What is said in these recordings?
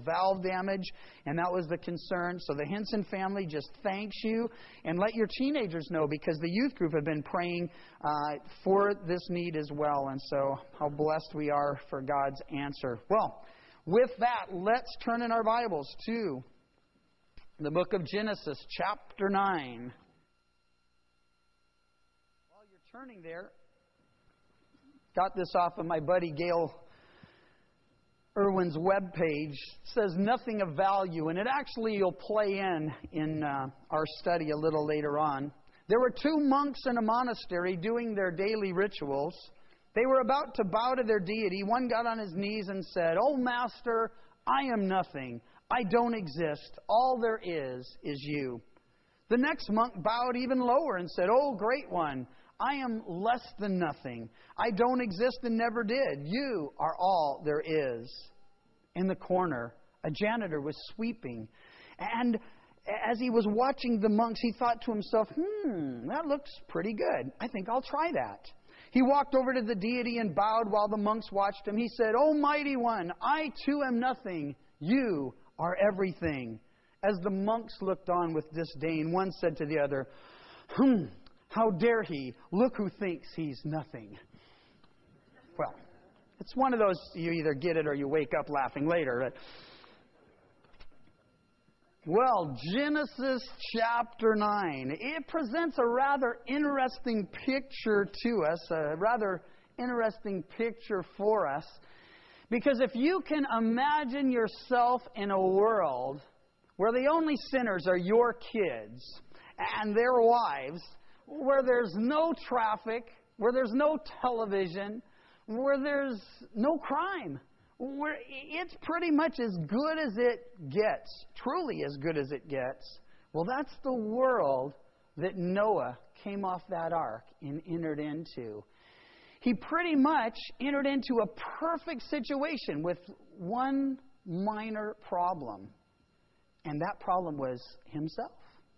valve damage, and that was the concern. So the Henson family just thanks you, and let your teenagers know, because the youth group have been praying for this need as well. And so how blessed we are for God's answer. Well, with that, let's turn in our Bibles to the book of Genesis, chapter 9. While you're turning there, got this off of my buddy Gail Irwin's webpage. It says nothing of value, and it actually will play in our study a little later on. There were two monks in a monastery doing their daily rituals. They were about to bow to their deity. One got on his knees and said, "Oh, Master, I am nothing. I don't exist. All there is you." The next monk bowed even lower and said, "Oh, Great One, I am less than nothing. I don't exist and never did. You are all there is." In the corner, a janitor was sweeping. And as he was watching the monks, he thought to himself, that looks pretty good. I think I'll try that. He walked over to the deity and bowed while the monks watched him. He said, "Oh, Mighty One, I too am nothing. You are everything." As the monks looked on with disdain, one said to the other, "How dare he? Look who thinks he's nothing." Well, it's one of those, you either get it or you wake up laughing later. Well, Genesis chapter 9. It presents a rather interesting picture to us, a rather interesting picture for us. Because if you can imagine yourself in a world where the only sinners are your kids and their wives, where there's no traffic, where there's no television, where there's no crime, where it's pretty much as good as it gets, truly as good as it gets. Well, that's the world that Noah came off that ark and entered into. He pretty much entered into a perfect situation with one minor problem. And that problem was himself.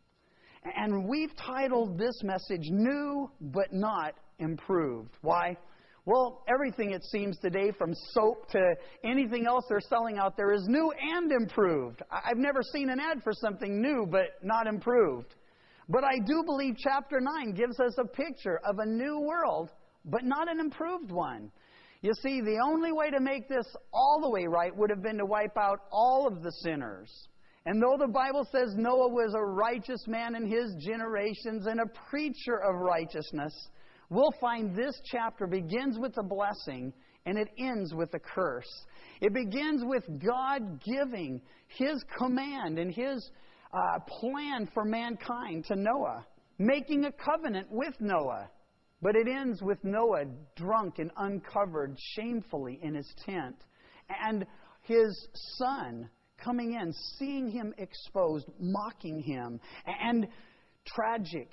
And we've titled this message, New But Not Improved. Why? Well, everything it seems today, from soap to anything else they're selling out there, is new and improved. I've never seen an ad for something new but not improved. But I do believe chapter 9 gives us a picture of a new world, but not an improved one. You see, the only way to make this all the way right would have been to wipe out all of the sinners. And though the Bible says Noah was a righteous man in his generations and a preacher of righteousness, we'll find this chapter begins with a blessing and it ends with a curse. It begins with God giving His command and His plan for mankind to Noah, making a covenant with Noah. But it ends with Noah drunk and uncovered shamefully in his tent, and his son coming in, seeing him exposed, mocking him, and tragic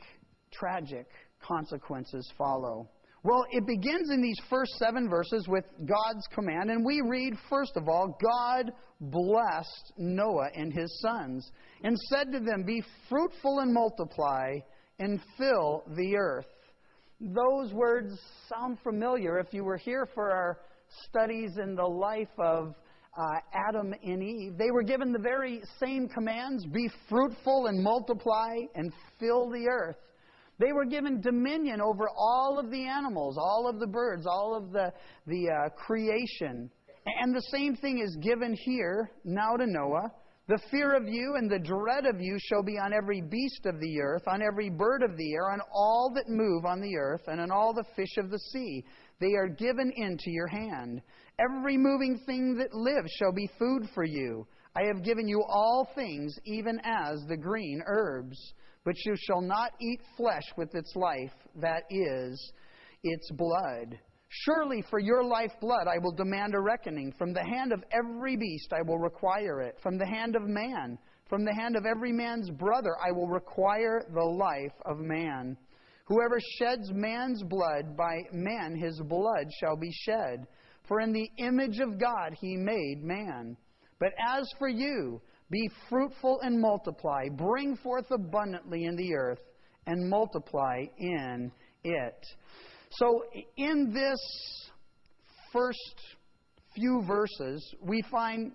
consequences follow. Well, it begins in these first 7 verses with God's command, and we read, first of all, God blessed Noah and his sons, and said to them, "Be fruitful and multiply, and fill the earth." Those words sound familiar if you were here for our studies in the life of Adam and Eve. They were given the very same commands, be fruitful and multiply and fill the earth. They were given dominion over all of the animals, all of the birds, all of the creation. And the same thing is given here now to Noah. The fear of you and the dread of you shall be on every beast of the earth, on every bird of the air, on all that move on the earth, and on all the fish of the sea. They are given into your hand. Every moving thing that lives shall be food for you. I have given you all things, even as the green herbs. But you shall not eat flesh with its life, that is, its blood. Surely for your lifeblood I will demand a reckoning. From the hand of every beast I will require it. From the hand of man, from the hand of every man's brother I will require the life of man. Whoever sheds man's blood, by man his blood shall be shed. For in the image of God He made man. But as for you, be fruitful and multiply. Bring forth abundantly in the earth, and multiply in it. So in this first few verses, we find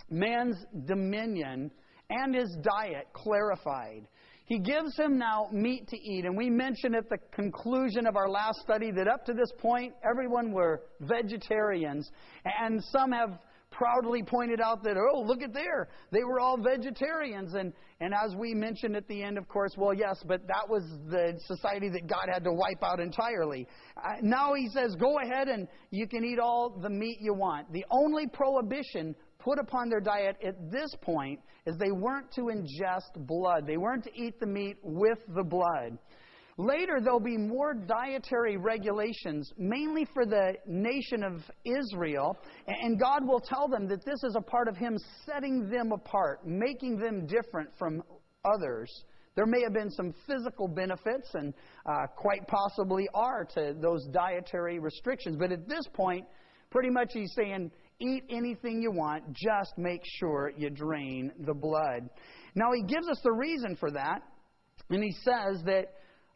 man's dominion and his diet clarified. He gives him now meat to eat. And we mentioned at the conclusion of our last study that up to this point, everyone were vegetarians. And some have proudly pointed out that, oh, look at there, they were all vegetarians. And as we mentioned at the end, of course, well, yes, but that was the society that God had to wipe out entirely. Now he says, go ahead and you can eat all the meat you want. The only prohibition put upon their diet at this point is they weren't to ingest blood. They weren't to eat the meat with the blood. Later, there'll be more dietary regulations, mainly for the nation of Israel, and God will tell them that this is a part of Him setting them apart, making them different from others. There may have been some physical benefits, and quite possibly are, to those dietary restrictions, but at this point, pretty much He's saying, eat anything you want, just make sure you drain the blood. Now, He gives us the reason for that, and He says that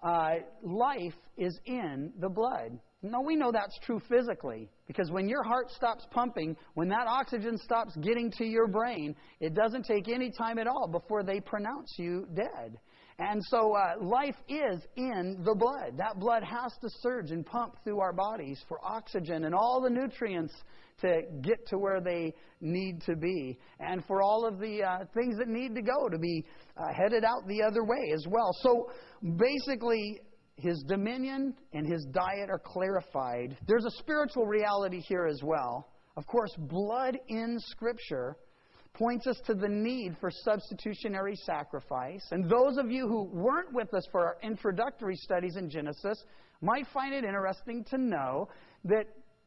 life is in the blood. Now, we know that's true physically, because when your heart stops pumping, when that oxygen stops getting to your brain, it doesn't take any time at all before they pronounce you dead. And so life is in the blood. That blood has to surge and pump through our bodies for oxygen and all the nutrients to get to where they need to be, and for all of the things that need to go to be headed out the other way as well. So basically, His dominion and His diet are clarified. There's a spiritual reality here as well. Of course, blood in Scripture points us to the need for substitutionary sacrifice. And those of you who weren't with us for our introductory studies in Genesis might find it interesting to know that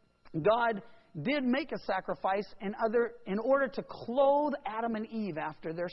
God did make a sacrifice in order to clothe Adam and Eve after their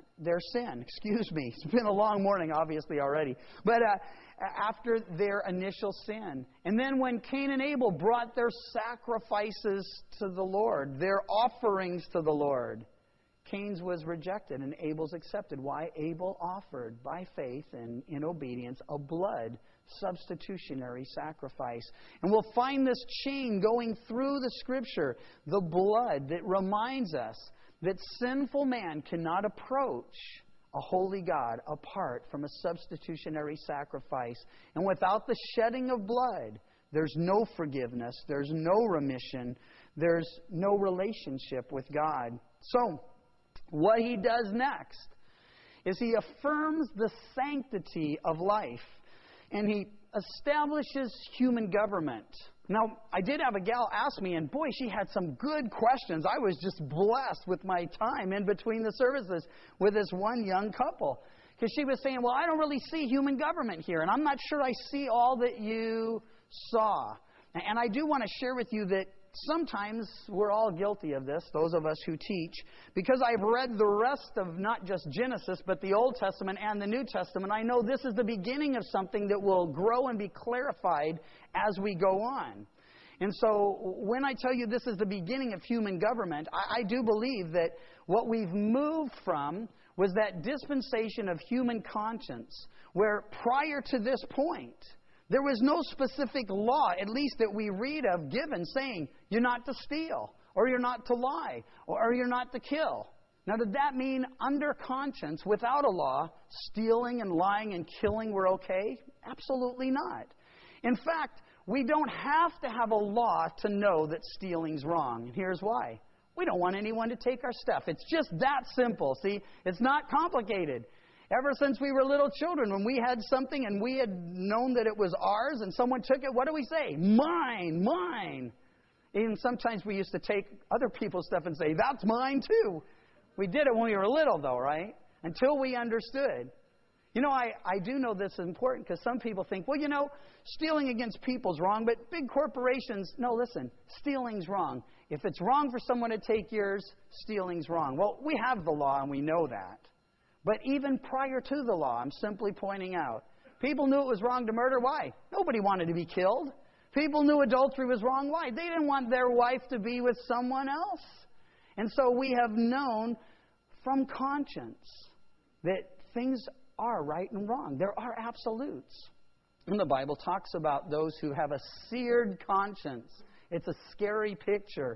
sin. Excuse me. It's been a long morning, obviously, already. But after their initial sin. And then when Cain and Abel brought their sacrifices to the Lord, their offerings to the Lord, Cain's was rejected and Abel's accepted. Why? Abel offered, by faith and in obedience, a blood substitutionary sacrifice. And we'll find this chain going through the Scripture, the blood that reminds us that sinful man cannot approach a holy God apart from a substitutionary sacrifice. And without the shedding of blood, there's no forgiveness, there's no remission, there's no relationship with God. So, what He does next is He affirms the sanctity of life, and He establishes human government. Now, I did have a gal ask me, and boy, she had some good questions. I was just blessed with my time in between the services with this one young couple. Because she was saying, well, I don't really see human government here, and I'm not sure I see all that you saw. And I do want to share with you that sometimes we're all guilty of this, those of us who teach, because I've read the rest of not just Genesis, but the Old Testament and the New Testament. I know this is the beginning of something that will grow and be clarified as we go on. And so when I tell you this is the beginning of human government, I do believe that what we've moved from was that dispensation of human conscience, where prior to this point, there was no specific law, at least that we read of, given, saying you're not to steal, or you're not to lie, or you're not to kill. Now, did that mean under conscience, without a law, stealing and lying and killing were okay? Absolutely not. In fact, we don't have to have a law to know that stealing's wrong. And here's why. We don't want anyone to take our stuff. It's just that simple. See, it's not complicated. Ever since we were little children, when we had something and we had known that it was ours and someone took it, what do we say? Mine, mine. Even sometimes we used to take other people's stuff and say, that's mine too. We did it when we were little though, right? Until we understood. You know, I do know this is important because some people think, well, you know, stealing against people's wrong, but big corporations, no, listen, stealing's wrong. If it's wrong for someone to take yours, stealing's wrong. Well, we have the law and we know that. But even prior to the law, I'm simply pointing out, people knew it was wrong to murder. Why? Nobody wanted to be killed. People knew adultery was wrong. Why? They didn't want their wife to be with someone else. And so we have known from conscience that things are right and wrong. There are absolutes. And the Bible talks about those who have a seared conscience. It's a scary picture.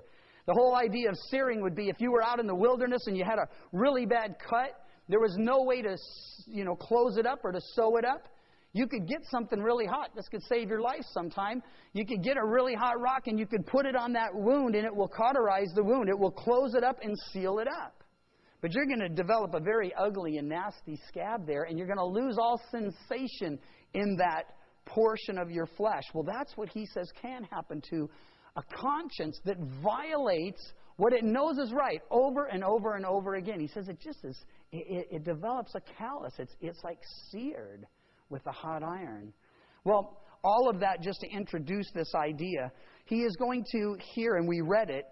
The whole idea of searing would be if you were out in the wilderness and you had a really bad cut, there was no way to, close it up or to sew it up. You could get something really hot. This could save your life sometime. You could get a really hot rock and you could put it on that wound and it will cauterize the wound. It will close it up and seal it up. But you're going to develop a very ugly and nasty scab there, and you're going to lose all sensation in that portion of your flesh. Well, that's what he says can happen to a conscience that violates what it knows is right over and over and over again. He says it just is, it develops a callus. It's like seared with a hot iron. Well, all of that just to introduce this idea. He is going to here, and we read it,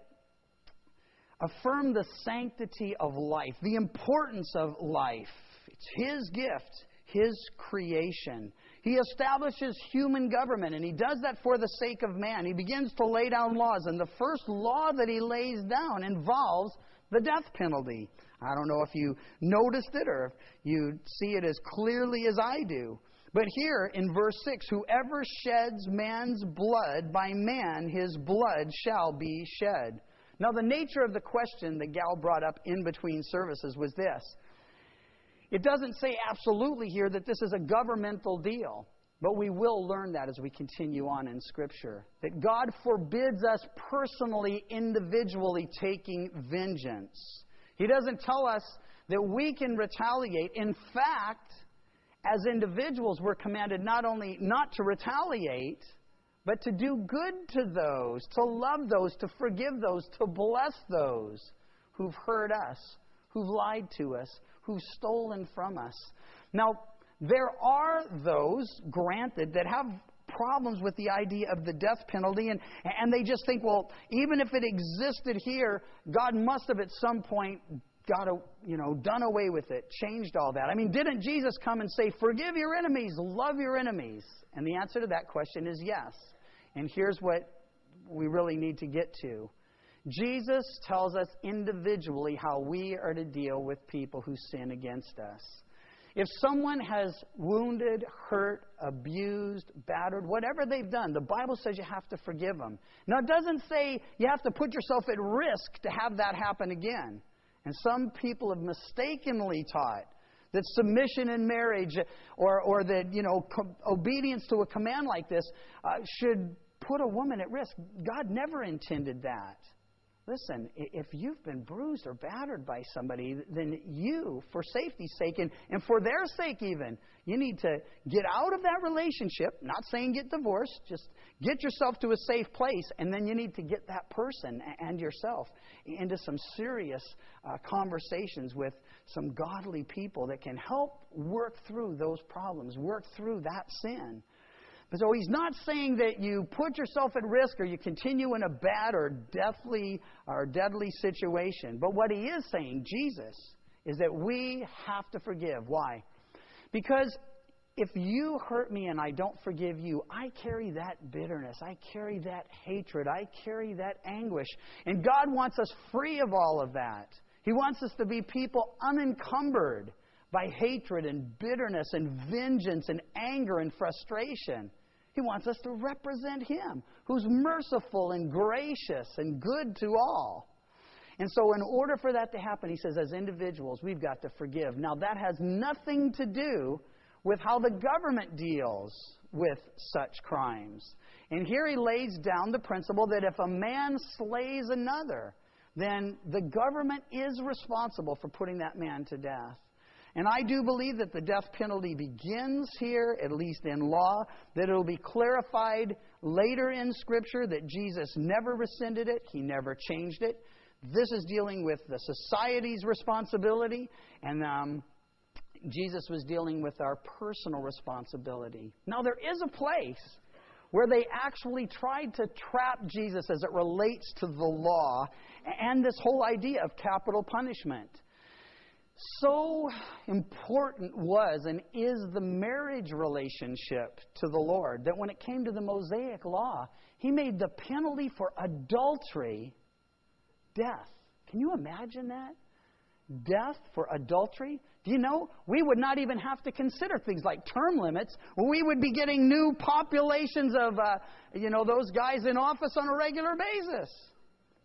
affirm the sanctity of life, the importance of life. It's His gift, His creation. He establishes human government, and He does that for the sake of man. He begins to lay down laws, and the first law that He lays down involves the death penalty. I don't know if you noticed it or if you see it as clearly as I do. But here in verse 6, whoever sheds man's blood, by man his blood shall be shed. Now, the nature of the question that Gal brought up in between services was this. It doesn't say absolutely here that this is a governmental deal, but we will learn that as we continue on in Scripture. That God forbids us personally, individually taking vengeance. He doesn't tell us that we can retaliate. In fact, as individuals, we're commanded not only not to retaliate, but to do good to those, to love those, to forgive those, to bless those who've hurt us, who've lied to us, who've stolen from us. Now, there are those, granted, that have problems with the idea of the death penalty, and they just think, well, even if it existed here, God must have at some point done away with it, changed all that. I mean, didn't Jesus come and say, forgive your enemies, love your enemies? And the answer to that question is yes. And here's what we really need to get to. Jesus tells us individually how we are to deal with people who sin against us. If someone has wounded, hurt, abused, battered, whatever they've done, the Bible says you have to forgive them. Now, it doesn't say you have to put yourself at risk to have that happen again. And some people have mistakenly taught that submission in marriage or that, obedience to a command like this should put a woman at risk. God never intended that. Listen, if you've been bruised or battered by somebody, then you, for safety's sake and for their sake even, you need to get out of that relationship. Not saying get divorced, just get yourself to a safe place, and then you need to get that person and yourself into some serious conversations with some godly people that can help work through those problems, work through that sin. So he's not saying that you put yourself at risk or you continue in a bad or deadly situation. But what he is saying, Jesus, is that we have to forgive. Why? Because if you hurt me and I don't forgive you, I carry that bitterness. I carry that hatred. I carry that anguish. And God wants us free of all of that. He wants us to be people unencumbered by hatred and bitterness and vengeance and anger and frustration. He wants us to represent Him, who's merciful and gracious and good to all. And so in order for that to happen, he says, as individuals, we've got to forgive. Now, that has nothing to do with how the government deals with such crimes. And here he lays down the principle that if a man slays another, then the government is responsible for putting that man to death. And I do believe that the death penalty begins here, at least in law, that it will be clarified later in Scripture that Jesus never rescinded it, He never changed it. This is dealing with the society's responsibility, and Jesus was dealing with our personal responsibility. Now, there is a place where they actually tried to trap Jesus as it relates to the law and this whole idea of capital punishment. So important was and is the marriage relationship to the Lord that when it came to the Mosaic law, He made the penalty for adultery death. Can you imagine that? Death for adultery? Do you know, we would not even have to consider things like term limits. We would be getting new populations of, those guys in office on a regular basis.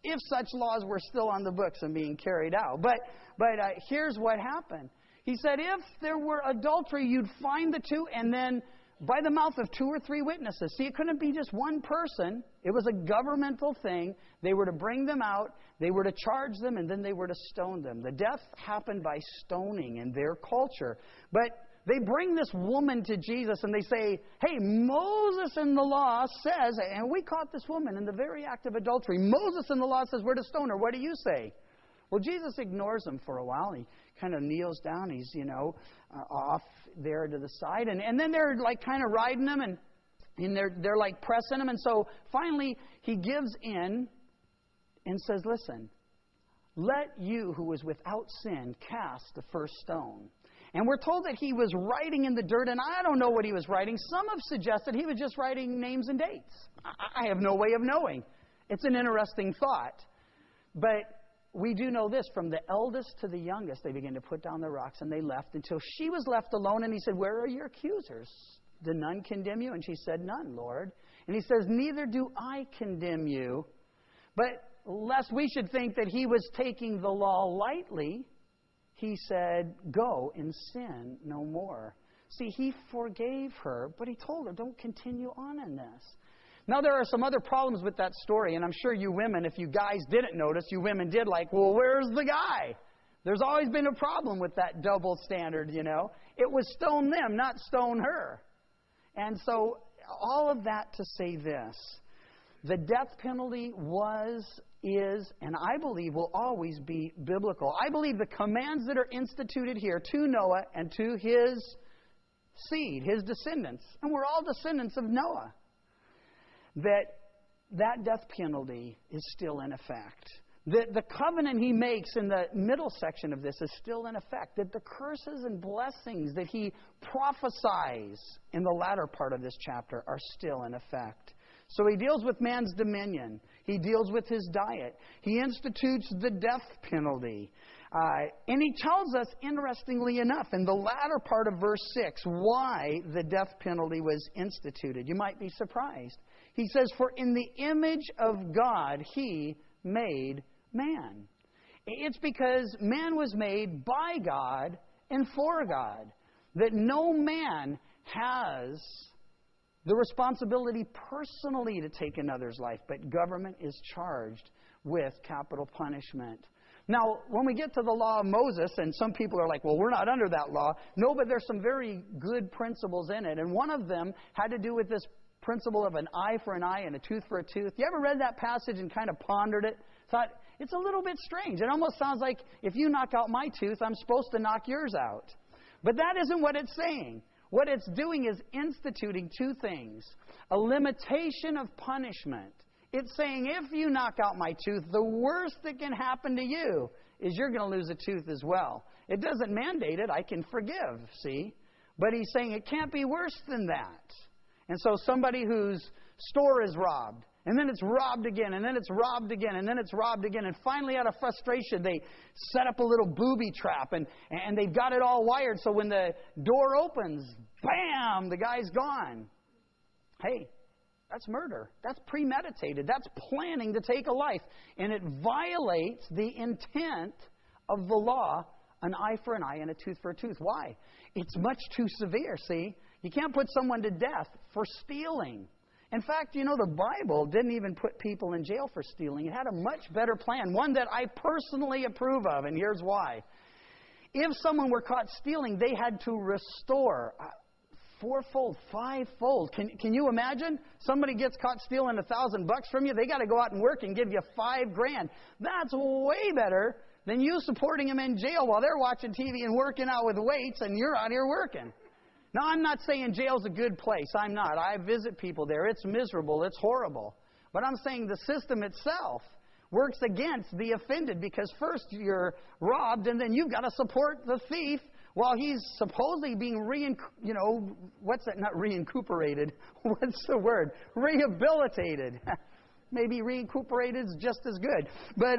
if such laws were still on the books and being carried out. But here's what happened. He said, if there were adultery, you'd find the two, and then by the mouth of 2 or 3 witnesses. See, it couldn't be just one person. It was a governmental thing. They were to bring them out, they were to charge them, and then they were to stone them. The death happened by stoning in their culture. But they bring this woman to Jesus and they say, hey, Moses in the law says, and we caught this woman in the very act of adultery. Moses in the law says we're to stone her. What do you say? Well, Jesus ignores them for a while. He kind of kneels down. He's, off there to the side. And then they're like kind of riding him and they're like pressing him. And so finally he gives in and says, listen, let you who was without sin cast the first stone. And we're told that he was writing in the dirt, and I don't know what he was writing. Some have suggested he was just writing names and dates. I have no way of knowing. It's an interesting thought. But we do know this, from the eldest to the youngest, they began to put down their rocks, and they left until she was left alone, and he said, where are your accusers? Did none condemn you? And she said, none, Lord. And he says, neither do I condemn you. But lest we should think that he was taking the law lightly, he said, go and sin no more. See, he forgave her, but he told her, don't continue on in this. Now, there are some other problems with that story, and I'm sure you women, if you guys didn't notice, you women did well, where's the guy? There's always been a problem with that double standard, It was stone them, not stone her. And so, all of that to say this. The death penalty was, is, and I believe will always be biblical. I believe the commands that are instituted here to Noah and to his seed, his descendants, and we're all descendants of Noah, that death penalty is still in effect. The covenant he makes in the middle section of this is still in effect. That the curses and blessings that he prophesies in the latter part of this chapter are still in effect. So he deals with man's dominion. He deals with his diet. He institutes the death penalty. And he tells us, interestingly enough, in the latter part of verse 6, why the death penalty was instituted. You might be surprised. He says, for in the image of God he made man. It's because man was made by God and for God. That no man has the responsibility personally to take another's life, but government is charged with capital punishment. Now, when we get to the law of Moses, and some people are like, well, we're not under that law. No, but there's some very good principles in it. And one of them had to do with this principle of an eye for an eye and a tooth for a tooth. You ever read that passage and kind of pondered it? Thought, it's a little bit strange. It almost sounds like if you knock out my tooth, I'm supposed to knock yours out. But that isn't what it's saying. What it's doing is instituting two things. A limitation of punishment. It's saying, if you knock out my tooth, the worst that can happen to you is you're going to lose a tooth as well. It doesn't mandate it. I can forgive, see? But he's saying it can't be worse than that. And so somebody whose store is robbed, and then it's robbed again, and then it's robbed again, and then it's robbed again, and finally out of frustration they set up a little booby trap, and they've got it all wired so when the door opens, bam, the guy's gone. Hey, that's murder. That's premeditated. That's planning to take a life. And it violates the intent of the law, an eye for an eye and a tooth for a tooth. Why? It's much too severe, see? You can't put someone to death for stealing. In fact, the Bible didn't even put people in jail for stealing. It had a much better plan, one that I personally approve of, and here's why. If someone were caught stealing, they had to restore fourfold, fivefold. Can you imagine? Somebody gets caught stealing $1,000 from you, they got to go out and work and give you $5,000. That's way better than you supporting them in jail while they're watching TV and working out with weights and you're out here working. Now, I'm not saying jail's a good place. I'm not. I visit people there. It's miserable. It's horrible. But I'm saying the system itself works against the offended because first you're robbed and then you've got to support the thief while he's supposedly being what's that? Not recuperated. What's the word? Rehabilitated. Maybe recuperated is just as good. But,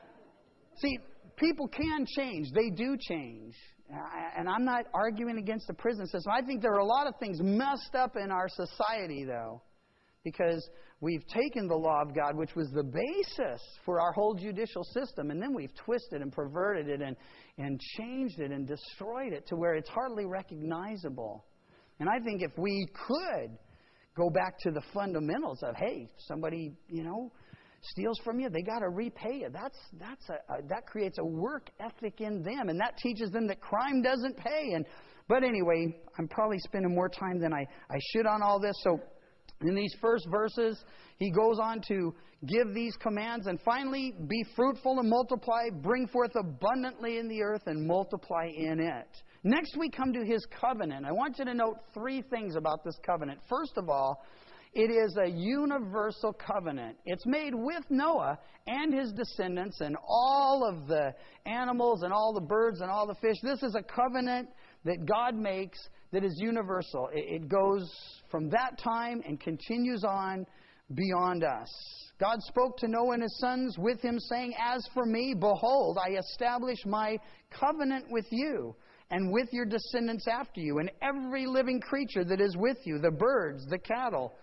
see, people can change. They do change. And I'm not arguing against the prison system. I think there are a lot of things messed up in our society, though, because we've taken the law of God, which was the basis for our whole judicial system, and then we've twisted and perverted it and changed it and destroyed it to where it's hardly recognizable. And I think if we could go back to the fundamentals of, hey, somebody, steals from you, they got to repay you. That creates a work ethic in them, and that teaches them that crime doesn't pay. But anyway, I'm probably spending more time than I should on all this. So in these first verses, he goes on to give these commands, and finally, be fruitful and multiply, bring forth abundantly in the earth and multiply in it. Next, we come to his covenant. I want you to note three things about this covenant. First of all, it is a universal covenant. It's made with Noah and his descendants and all of the animals and all the birds and all the fish. This is a covenant that God makes that is universal. It goes from that time and continues on beyond us. God spoke to Noah and his sons with him, saying, "As for me, behold, I establish my covenant with you and with your descendants after you, and every living creature that is with you, the birds, the cattle,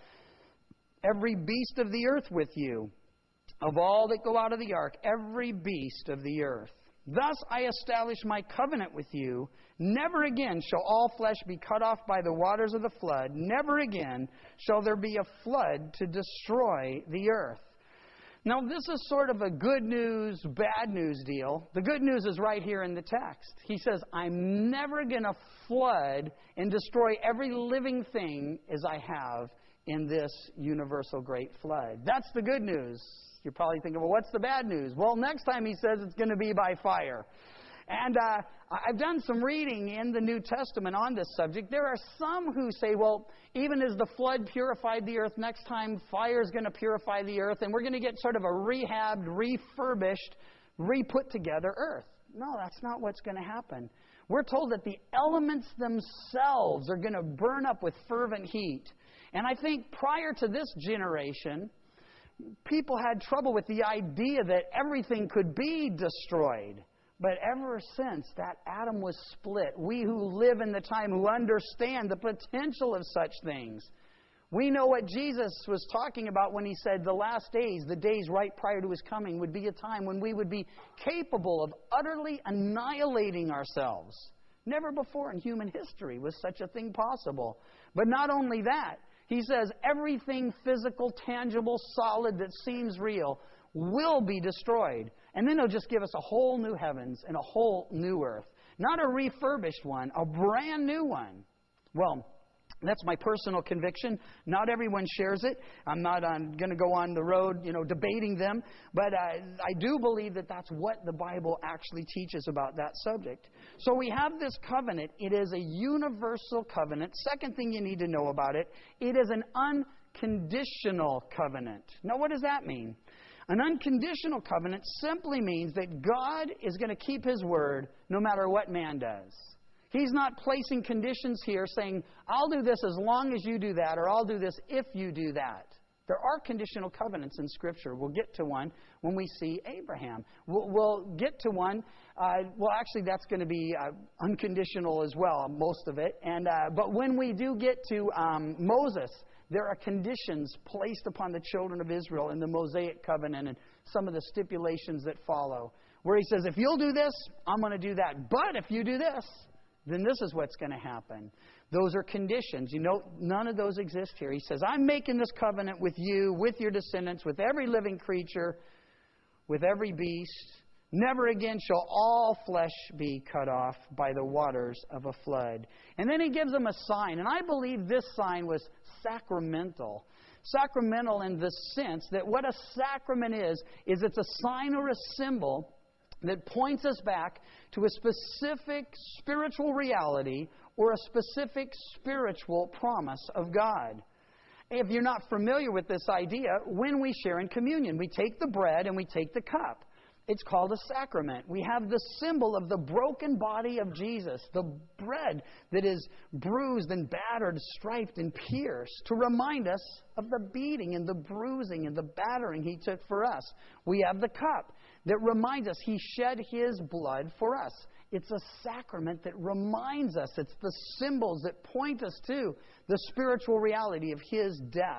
every beast of the earth with you, of all that go out of the ark, every beast of the earth. Thus I establish my covenant with you. Never again shall all flesh be cut off by the waters of the flood. Never again shall there be a flood to destroy the earth." Now, this is sort of a good news, bad news deal. The good news is right here in the text. He says, I'm never going to flood and destroy every living thing as I have in this universal great flood. That's the good news. You're probably thinking, well, what's the bad news? Well, next time he says it's going to be by fire. And I've done some reading in the New Testament on this subject. There are some who say, well, even as the flood purified the earth, next time fire is going to purify the earth, and we're going to get sort of a rehabbed, refurbished, re-put together earth. No, that's not what's going to happen. We're told that the elements themselves are going to burn up with fervent heat. And I think prior to this generation, people had trouble with the idea that everything could be destroyed. But ever since that atom was split, we who live in the time, who understand the potential of such things, we know what Jesus was talking about when he said the last days, the days right prior to his coming, would be a time when we would be capable of utterly annihilating ourselves. Never before in human history was such a thing possible. But not only that, he says everything physical, tangible, solid that seems real will be destroyed. And then he'll just give us a whole new heavens and a whole new earth. Not a refurbished one, a brand new one. Well, that's my personal conviction. Not everyone shares it. I'm not going to go on the road, debating them. But I do believe that that's what the Bible actually teaches about that subject. So we have this covenant. It is a universal covenant. Second thing you need to know about it, it is an unconditional covenant. Now, what does that mean? An unconditional covenant simply means that God is going to keep His word no matter what man does. He's not placing conditions here saying, I'll do this as long as you do that, or I'll do this if you do that. There are conditional covenants in Scripture. We'll get to one when we see Abraham. We'll get to one. Actually, that's going to be unconditional as well, most of it. But when we do get to Moses, there are conditions placed upon the children of Israel in the Mosaic covenant and some of the stipulations that follow, where he says, if you'll do this, I'm going to do that. But if you do this, then this is what's going to happen. Those are conditions. None of those exist here. He says, I'm making this covenant with you, with your descendants, with every living creature, with every beast. Never again shall all flesh be cut off by the waters of a flood. And then he gives them a sign. And I believe this sign was sacramental. Sacramental in the sense that what a sacrament is it's a sign or a symbol that points us back to a specific spiritual reality or a specific spiritual promise of God. If you're not familiar with this idea, when we share in communion, we take the bread and we take the cup. It's called a sacrament. We have the symbol of the broken body of Jesus, the bread that is bruised and battered, striped and pierced, to remind us of the beating and the bruising and the battering He took for us. We have the cup that reminds us He shed His blood for us. It's a sacrament that reminds us. It's the symbols that point us to the spiritual reality of His death,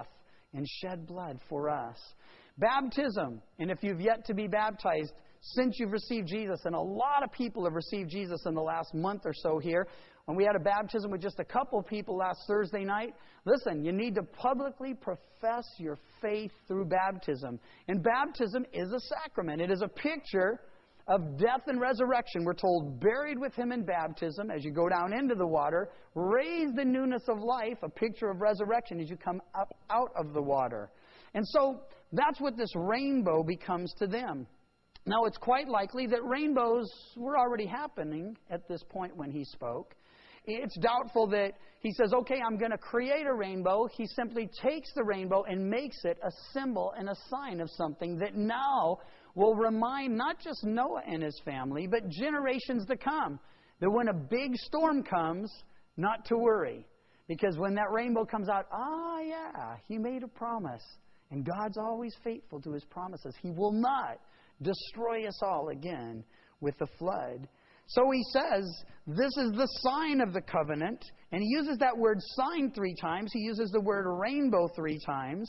and shed blood for us. Baptism, and if you've yet to be baptized since you've received Jesus, and a lot of people have received Jesus in the last month or so here, when we had a baptism with just a couple people last Thursday night, listen, you need to publicly profess your faith through baptism. And baptism is a sacrament. It is a picture of death and resurrection. We're told, buried with Him in baptism as you go down into the water, raised in newness of life, a picture of resurrection as you come up out of the water. And so that's what this rainbow becomes to them. Now, it's quite likely that rainbows were already happening at this point when He spoke. It's doubtful that He says, okay, I'm going to create a rainbow. He simply takes the rainbow and makes it a symbol and a sign of something that now will remind not just Noah and his family, but generations to come, that when a big storm comes, not to worry. Because when that rainbow comes out, yeah, He made a promise. And God's always faithful to His promises. He will not destroy us all again with the flood. So He says, this is the sign of the covenant. And He uses that word sign 3 times. He uses the word rainbow 3 times.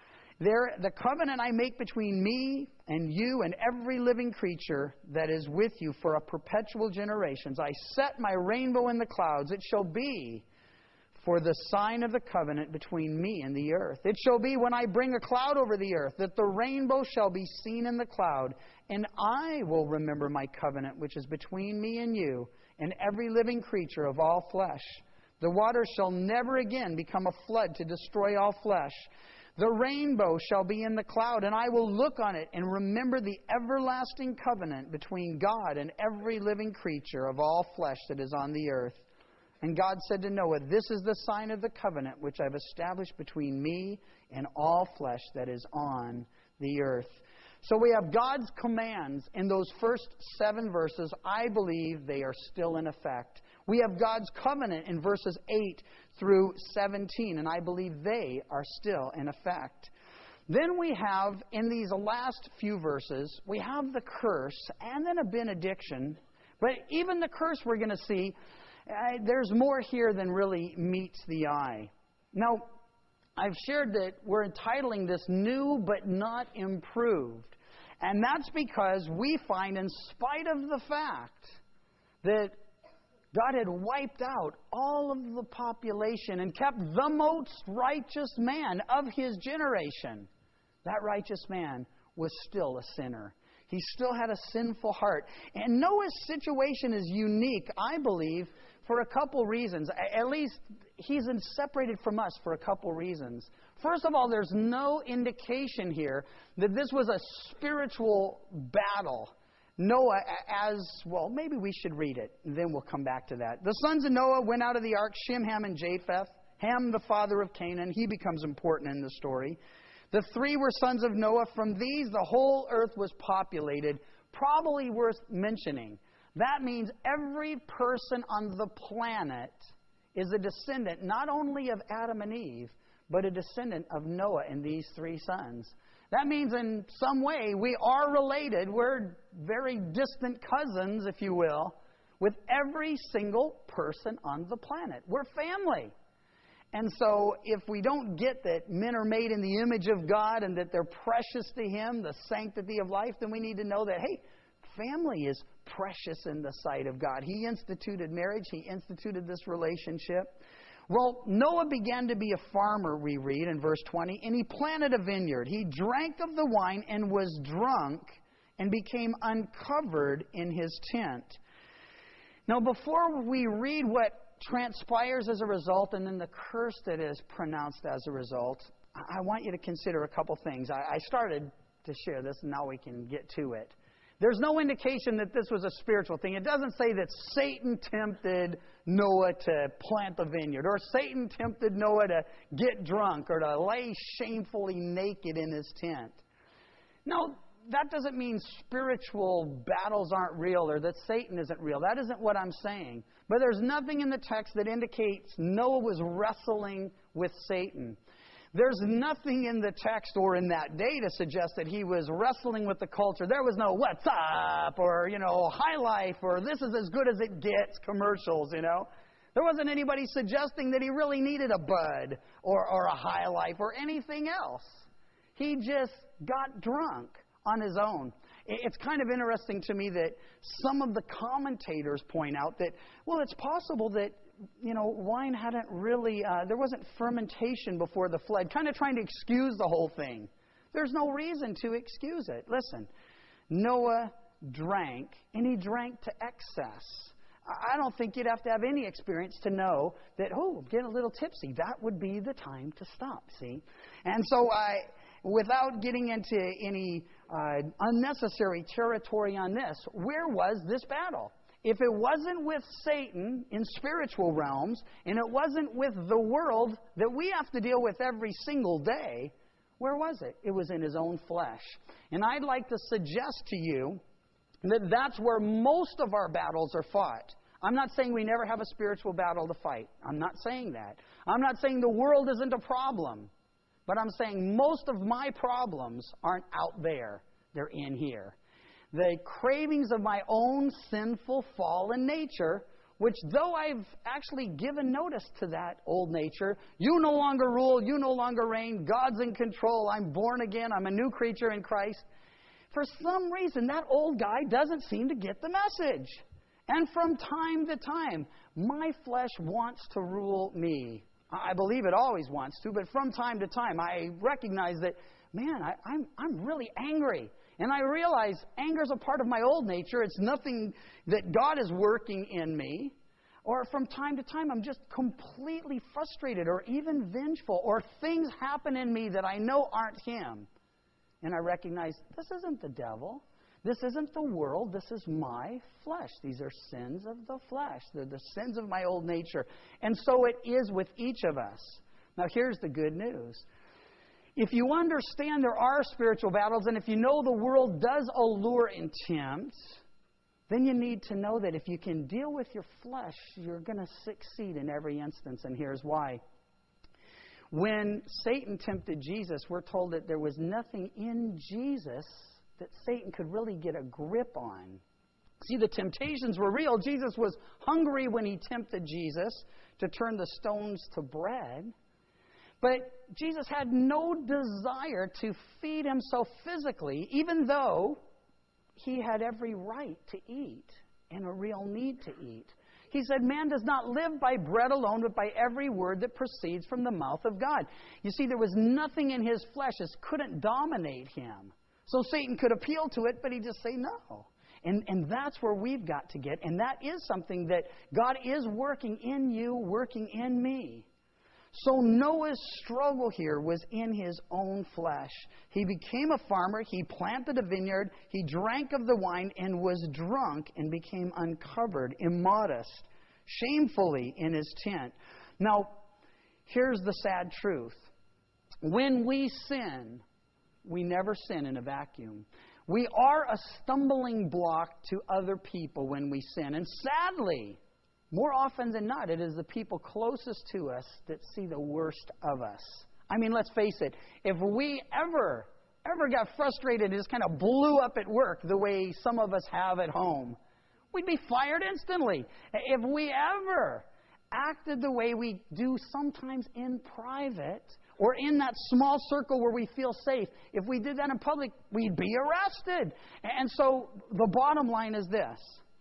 The covenant I make between me and you and every living creature that is with you for a perpetual generations. I set my rainbow in the clouds. It shall be for the sign of the covenant between me and the earth. It shall be when I bring a cloud over the earth, that the rainbow shall be seen in the cloud, and I will remember my covenant, which is between me and you, and every living creature of all flesh. The waters shall never again become a flood to destroy all flesh. The rainbow shall be in the cloud, and I will look on it and remember the everlasting covenant between God and every living creature of all flesh that is on the earth. And God said to Noah, this is the sign of the covenant which I've established between me and all flesh that is on the earth. So we have God's commands in those first 7 verses. I believe they are still in effect. We have God's covenant in verses 8 through 17, and I believe they are still in effect. Then we have, in these last few verses, we have the curse and then a benediction. But even the curse we're going to see, there's more here than really meets the eye. Now, I've shared that we're entitling this New But Not Improved. And that's because we find, in spite of the fact that God had wiped out all of the population and kept the most righteous man of His generation, that righteous man was still a sinner. He still had a sinful heart. And Noah's situation is unique, I believe, for a couple reasons. At least he's separated from us for a couple reasons. First of all, there's no indication here that this was a spiritual battle. Noah, maybe we should read it, and then we'll come back to that. The sons of Noah went out of the ark, Shem, Ham, and Japheth. Ham, the father of Canaan, he becomes important in the story. The 3 were sons of Noah. From these, the whole earth was populated. Probably worth mentioning. That means every person on the planet is a descendant not only of Adam and Eve, but a descendant of Noah and these 3 sons. That means in some way we are related. We're very distant cousins, if you will, with every single person on the planet. We're family. And so if we don't get that men are made in the image of God and that they're precious to Him, the sanctity of life, then we need to know that, hey, family is precious in the sight of God. He instituted marriage. He instituted this relationship. Well, Noah began to be a farmer, we read in verse 20, and he planted a vineyard. He drank of the wine and was drunk and became uncovered in his tent. Now, before we read what transpires as a result and then the curse that is pronounced as a result, I want you to consider a couple things. I started to share this, and now we can get to it. There's no indication that this was a spiritual thing. It doesn't say that Satan tempted Noah to plant the vineyard, or Satan tempted Noah to get drunk, or to lay shamefully naked in his tent. No, that doesn't mean spiritual battles aren't real or that Satan isn't real. That isn't what I'm saying. But there's nothing in the text that indicates Noah was wrestling with Satan. There's nothing in the text or in that day to suggest that he was wrestling with the culture. There was no what's up or, high life or this is as good as it gets commercials, There wasn't anybody suggesting that he really needed a bud or a high life or anything else. He just got drunk on his own. It's kind of interesting to me that some of the commentators point out that, well, it's possible that, wine hadn't really, there wasn't fermentation before the flood, kind of trying to excuse the whole thing. There's no reason to excuse it. Listen, Noah drank, and he drank to excess. I don't think you'd have to have any experience to know that, I'm getting a little tipsy. That would be the time to stop, see? And so without getting into any unnecessary territory on this, where was this battle? If it wasn't with Satan in spiritual realms, and it wasn't with the world that we have to deal with every single day, where was it? It was in his own flesh. And I'd like to suggest to you that that's where most of our battles are fought. I'm not saying we never have a spiritual battle to fight. I'm not saying that. I'm not saying the world isn't a problem. But I'm saying most of my problems aren't out there. They're in here. The cravings of my own sinful, fallen nature, which though I've actually given notice to that old nature, you no longer rule, you no longer reign, God's in control, I'm born again, I'm a new creature in Christ. For some reason, that old guy doesn't seem to get the message. And from time to time, my flesh wants to rule me. I believe it always wants to, but from time to time, I recognize that, man, I'm really angry. And I realize anger is a part of my old nature. It's nothing that God is working in me. Or from time to time, I'm just completely frustrated or even vengeful. Or things happen in me that I know aren't Him. And I recognize this isn't the devil. This isn't the world. This is my flesh. These are sins of the flesh. They're the sins of my old nature. And so it is with each of us. Now here's the good news. If you understand there are spiritual battles, and if you know the world does allure and tempt, then you need to know that if you can deal with your flesh, you're going to succeed in every instance. And here's why. When Satan tempted Jesus, we're told that there was nothing in Jesus that Satan could really get a grip on. See, the temptations were real. Jesus was hungry when he tempted Jesus to turn the stones to bread. But Jesus had no desire to feed himself physically, even though he had every right to eat and a real need to eat. He said, man does not live by bread alone, but by every word that proceeds from the mouth of God. You see, there was nothing in his flesh that couldn't dominate him. So Satan could appeal to it, but he'd just say no. And that's where we've got to get. And that is something that God is working in you, working in me. So Noah's struggle here was in his own flesh. He became a farmer. He planted a vineyard. He drank of the wine and was drunk and became uncovered, immodest, shamefully in his tent. Now, here's the sad truth. When we sin, we never sin in a vacuum. We are a stumbling block to other people when we sin. And sadly, more often than not, it is the people closest to us that see the worst of us. I mean, let's face it. If we ever got frustrated and just kind of blew up at work the way some of us have at home, we'd be fired instantly. If we ever acted the way we do sometimes in private or in that small circle where we feel safe, if we did that in public, we'd be arrested. And so the bottom line is this.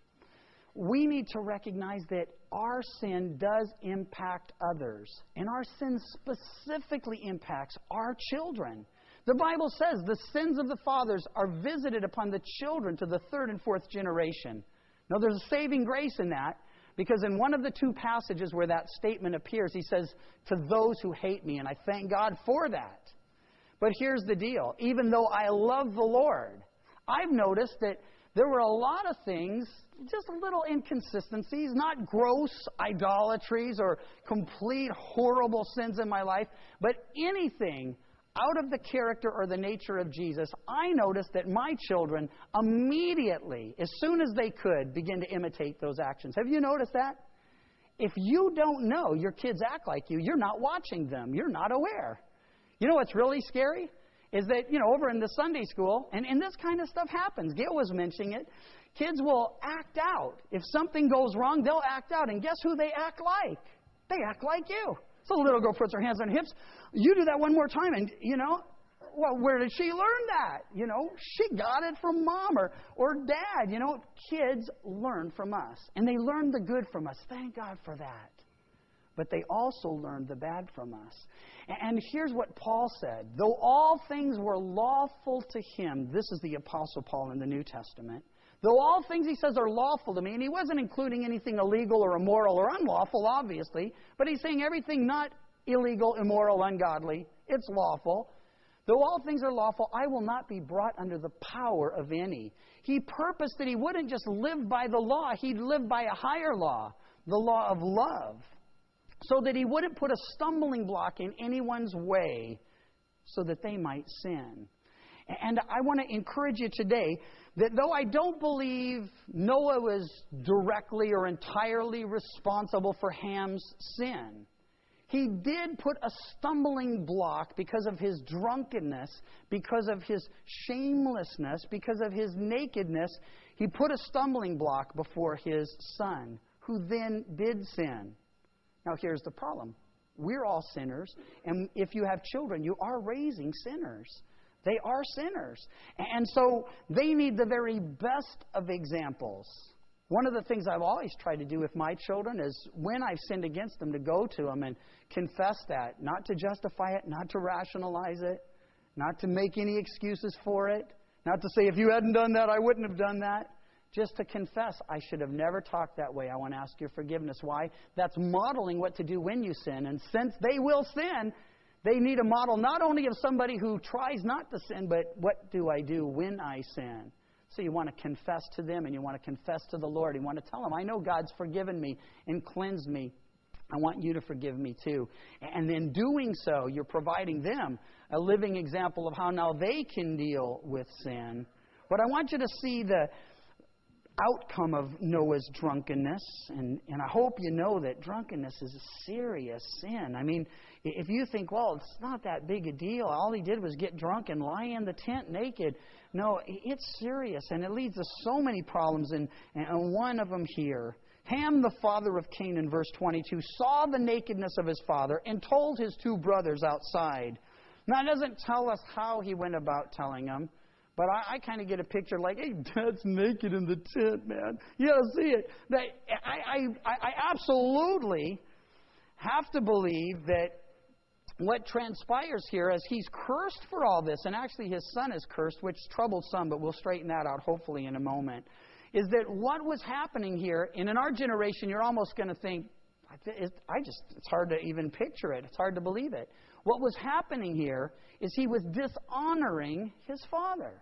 We need to recognize that our sin does impact others. And our sin specifically impacts our children. The Bible says the sins of the fathers are visited upon the children to the third and fourth generation. Now, there's a saving grace in that, because in one of the two passages where that statement appears, he says, to those who hate me, and I thank God for that. But here's the deal. Even though I love the Lord, I've noticed that there were a lot of things, just little inconsistencies, not gross idolatries or complete horrible sins in my life, but anything out of the character or the nature of Jesus. I noticed that my children immediately, as soon as they could, begin to imitate those actions. Have you noticed that? If you don't know your kids act like you, you're not watching them. You're not aware. You know what's really scary? is that, over in the Sunday school, and this kind of stuff happens. Gail was mentioning it. Kids will act out. If something goes wrong, they'll act out. And guess who they act like? They act like you. So the little girl puts her hands on her hips. You do that one more time, and, well, where did she learn that? She got it from mom or dad. Kids learn from us. And they learn the good from us. Thank God for that. But they also learned the bad from us. And here's what Paul said. Though all things were lawful to him, this is the Apostle Paul in the New Testament. Though all things, he says, are lawful to me, and he wasn't including anything illegal or immoral or unlawful, obviously, but he's saying everything not illegal, immoral, ungodly, it's lawful. Though all things are lawful, I will not be brought under the power of any. He purposed that he wouldn't just live by the law, he'd live by a higher law, the law of love, so that he wouldn't put a stumbling block in anyone's way so that they might sin. And I want to encourage you today that though I don't believe Noah was directly or entirely responsible for Ham's sin, he did put a stumbling block because of his drunkenness, because of his shamelessness, because of his nakedness. He put a stumbling block before his son, who then did sin. Now here's the problem. We're all sinners, and if you have children, you are raising sinners. They are sinners. And so they need the very best of examples. One of the things I've always tried to do with my children is when I've sinned against them, to go to them and confess that. Not to justify it, not to rationalize it, not to make any excuses for it, not to say, if you hadn't done that, I wouldn't have done that. Just to confess, I should have never talked that way. I want to ask your forgiveness. Why? That's modeling what to do when you sin. And since they will sin, they need a model not only of somebody who tries not to sin, but what do I do when I sin? So you want to confess to them, and you want to confess to the Lord. You want to tell them, I know God's forgiven me and cleansed me. I want you to forgive me too. And in doing so, you're providing them a living example of how now they can deal with sin. But I want you to see the outcome of Noah's drunkenness, and I hope you know that drunkenness is a serious sin. I mean, if you think, well, it's not that big a deal, all he did was get drunk and lie in the tent naked. No, it's serious, and it leads to so many problems, and one of them here. Ham, the father of Canaan, verse 22, saw the nakedness of his father and told his two brothers outside. Now, it doesn't tell us how he went about telling them, but I kind of get a picture like, hey, Dad's naked in the tent, man. You got to see it. I absolutely have to believe that what transpires here is he's cursed for all this, and actually his son is cursed, which troubles some, but we'll straighten that out hopefully in a moment, is that what was happening here, and in our generation you're almost going to think, it's hard to even picture it. It's hard to believe it. What was happening here is he was dishonoring his father.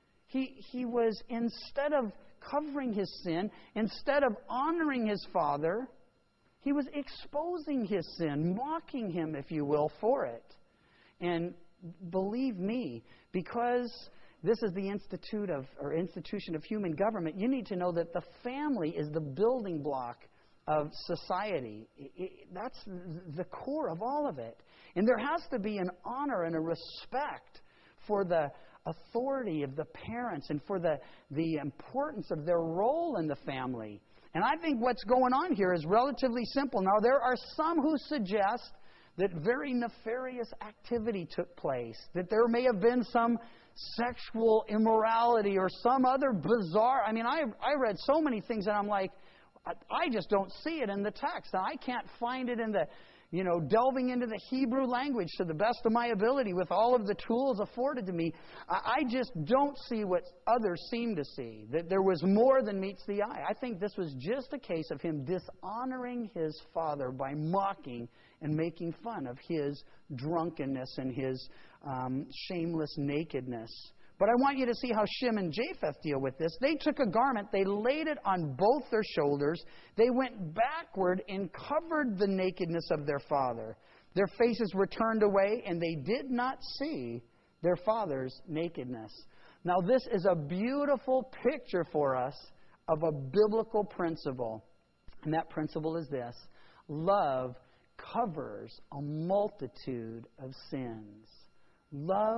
He was, instead of covering his sin, instead of honoring his father, he was exposing his sin, mocking him, if you will, for it. And believe me, because this is the institution of human government, you need to know that the family is the building block of society. That's the core of all of it. And there has to be an honor and a respect for the authority of the parents and for the importance of their role in the family. And I think what's going on here is relatively simple. Now, there are some who suggest that very nefarious activity took place, that there may have been some sexual immorality or some other bizarre... I mean, I read so many things and I'm like, I just don't see it in the text. Now, I can't find it in the, delving into the Hebrew language to the best of my ability with all of the tools afforded to me. I just don't see what others seem to see, that there was more than meets the eye. I think this was just a case of him dishonoring his father by mocking and making fun of his drunkenness and his shameless nakedness. But I want you to see how Shem and Japheth deal with this. They took a garment, they laid it on both their shoulders, they went backward and covered the nakedness of their father. Their faces were turned away, and they did not see their father's nakedness. Now, this is a beautiful picture for us of a biblical principle. And that principle is this: love covers a multitude of sins. Love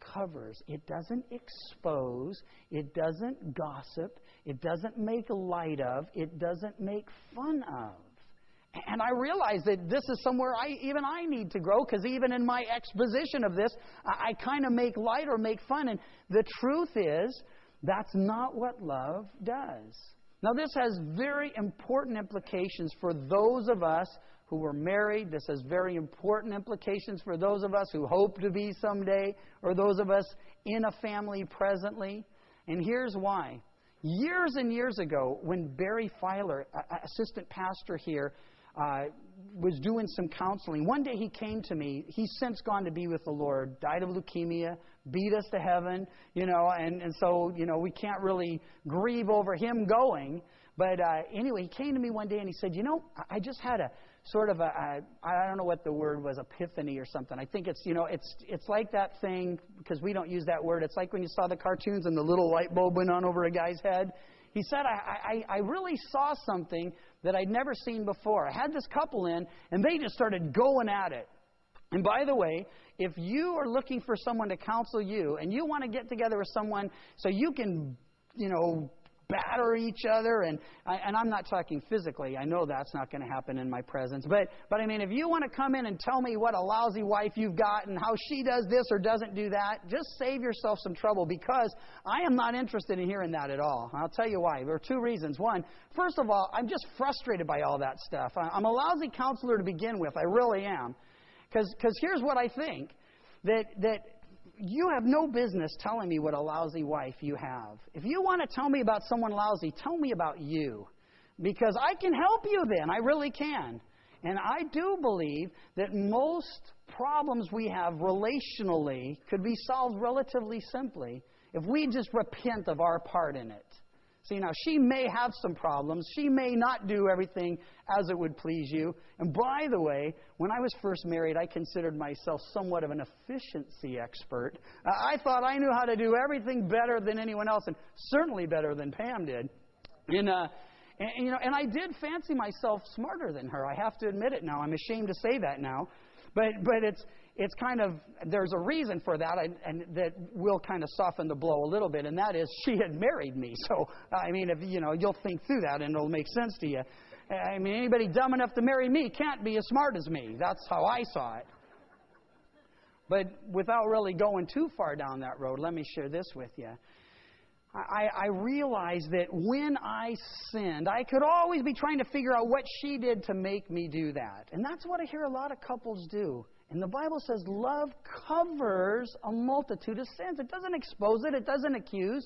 covers. It doesn't expose. It doesn't gossip. It doesn't make light of. It doesn't make fun of. And I realize that this is somewhere even I need to grow, because even in my exposition of this, I kind of make light or make fun. And the truth is, that's not what love does. Now, this has very important implications for those of us who are married. This has very important implications for those of us who hope to be someday, or those of us in a family presently. And here's why. Years and years ago, when Barry Filer, assistant pastor here, was doing some counseling, one day he came to me. He's since gone to be with the Lord, died of leukemia, beat us to heaven, and so, we can't really grieve over him going. But anyway, he came to me one day and he said, I just had a sort of I don't know what the word was, epiphany or something. I think it's like that thing, because we don't use that word. It's like when you saw the cartoons and the little light bulb went on over a guy's head. He said, I really saw something that I'd never seen before. I had this couple in, and they just started going at it. And by the way, if you are looking for someone to counsel you, and you want to get together with someone so you can, batter each other, and I'm not talking physically. I know that's not going to happen in my presence. But I mean, if you want to come in and tell me what a lousy wife you've got and how she does this or doesn't do that, just save yourself some trouble, because I am not interested in hearing that at all. I'll tell you why. There are two reasons. One, first of all, I'm just frustrated by all that stuff. I'm a lousy counselor to begin with. I really am. Because here's what I think, that you have no business telling me what a lousy wife you have. If you want to tell me about someone lousy, tell me about you. Because I can help you then. I really can. And I do believe that most problems we have relationally could be solved relatively simply if we just repent of our part in it. See, now, she may have some problems. She may not do everything as it would please you. And by the way, when I was first married, I considered myself somewhat of an efficiency expert. I thought I knew how to do everything better than anyone else, and certainly better than Pam did. And I did fancy myself smarter than her. I have to admit it now. I'm ashamed to say that now. But it's kind of, there's a reason for that, and that will kind of soften the blow a little bit, and that is she had married me. So, I mean, if you'll think through that and it'll make sense to you. I mean, anybody dumb enough to marry me can't be as smart as me. That's how I saw it. But without really going too far down that road, let me share this with you. I realized that when I sinned, I could always be trying to figure out what she did to make me do that. And that's what I hear a lot of couples do. And the Bible says love covers a multitude of sins. It doesn't expose it. It doesn't accuse.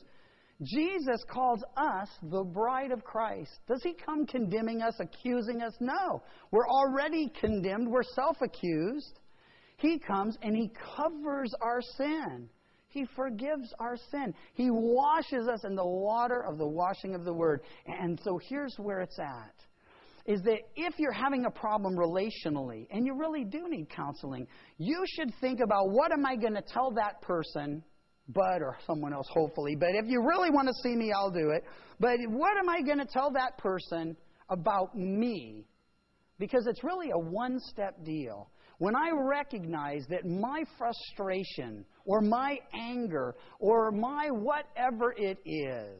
Jesus calls us the bride of Christ. Does He come condemning us, accusing us? No. We're already condemned. We're self-accused. He comes and He covers our sin. He forgives our sin. He washes us in the water of the washing of the Word. And so here's where it's at. Is that if you're having a problem relationally, and you really do need counseling, you should think about, what am I going to tell that person, Bud or someone else hopefully, but if you really want to see me, I'll do it. But what am I going to tell that person about me? Because it's really a one-step deal. When I recognize that my frustration or my anger or my whatever it is,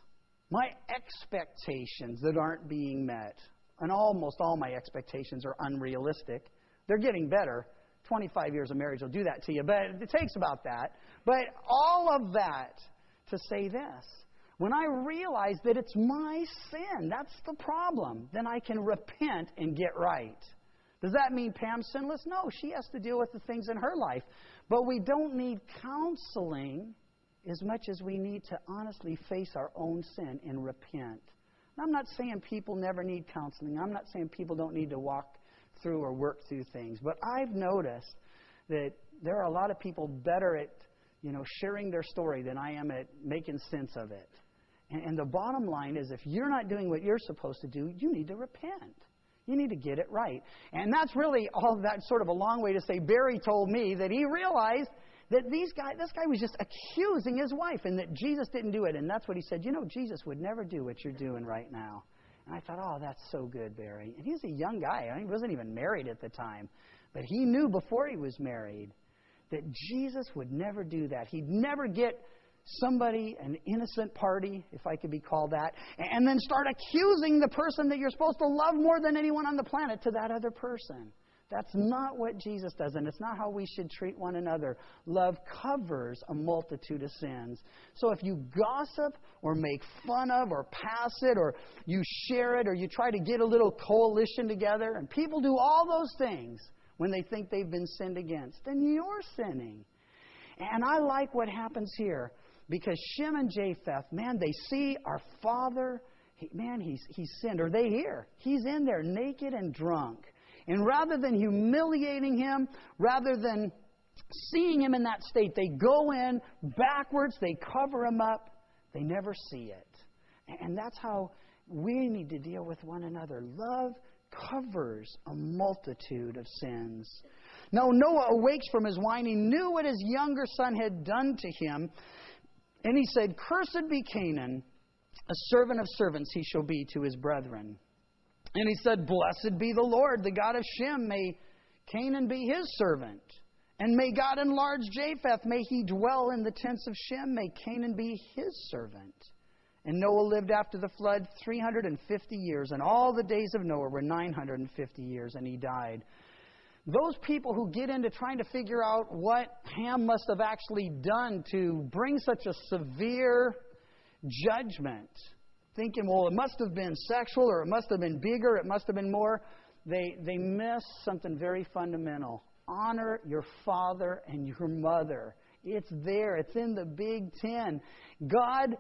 my expectations that aren't being met, and almost all my expectations are unrealistic. They're getting better. 25 years of marriage will do that to you, but it takes about that. But all of that to say this, when I realize that it's my sin, that's the problem, then I can repent and get right. Does that mean Pam's sinless? No, she has to deal with the things in her life. But we don't need counseling as much as we need to honestly face our own sin and repent. I'm not saying people never need counseling. I'm not saying people don't need to walk through or work through things. But I've noticed that there are a lot of people better at, sharing their story than I am at making sense of it. And the bottom line is, if you're not doing what you're supposed to do, you need to repent. You need to get it right. And that's really all that sort of a long way to say Barry told me that he realized that this guy was just accusing his wife and that Jesus didn't do it. And that's what he said, Jesus would never do what you're doing right now. And I thought, oh, that's so good, Barry. And he was a young guy. He wasn't even married at the time. But he knew before he was married that Jesus would never do that. He'd never get somebody, an innocent party, if I could be called that, and then start accusing the person that you're supposed to love more than anyone on the planet to that other person. That's not what Jesus does, and it's not how we should treat one another. Love covers a multitude of sins. So if you gossip or make fun of or pass it or you share it or you try to get a little coalition together, and people do all those things when they think they've been sinned against, then you're sinning. And I like what happens here because Shem and Japheth, man, they see our father, he's sinned. Or they hear, he's in there naked and drunk. And rather than humiliating him, rather than seeing him in that state, they go in backwards, they cover him up, they never see it. And that's how we need to deal with one another. Love covers a multitude of sins. Now Noah awakes from his wine. He knew what his younger son had done to him. And he said, "Cursed be Canaan, a servant of servants he shall be to his brethren." And he said, "Blessed be the Lord, the God of Shem. May Canaan be his servant. And may God enlarge Japheth. May he dwell in the tents of Shem. May Canaan be his servant." And Noah lived after the flood 350 years. And all the days of Noah were 950 years. And he died. Those people who get into trying to figure out what Ham must have actually done to bring such a severe judgment, thinking, well, it must have been sexual, or it must have been bigger, it must have been more, they miss something very fundamental. Honor your father and your mother. It's there. It's in the Big Ten. God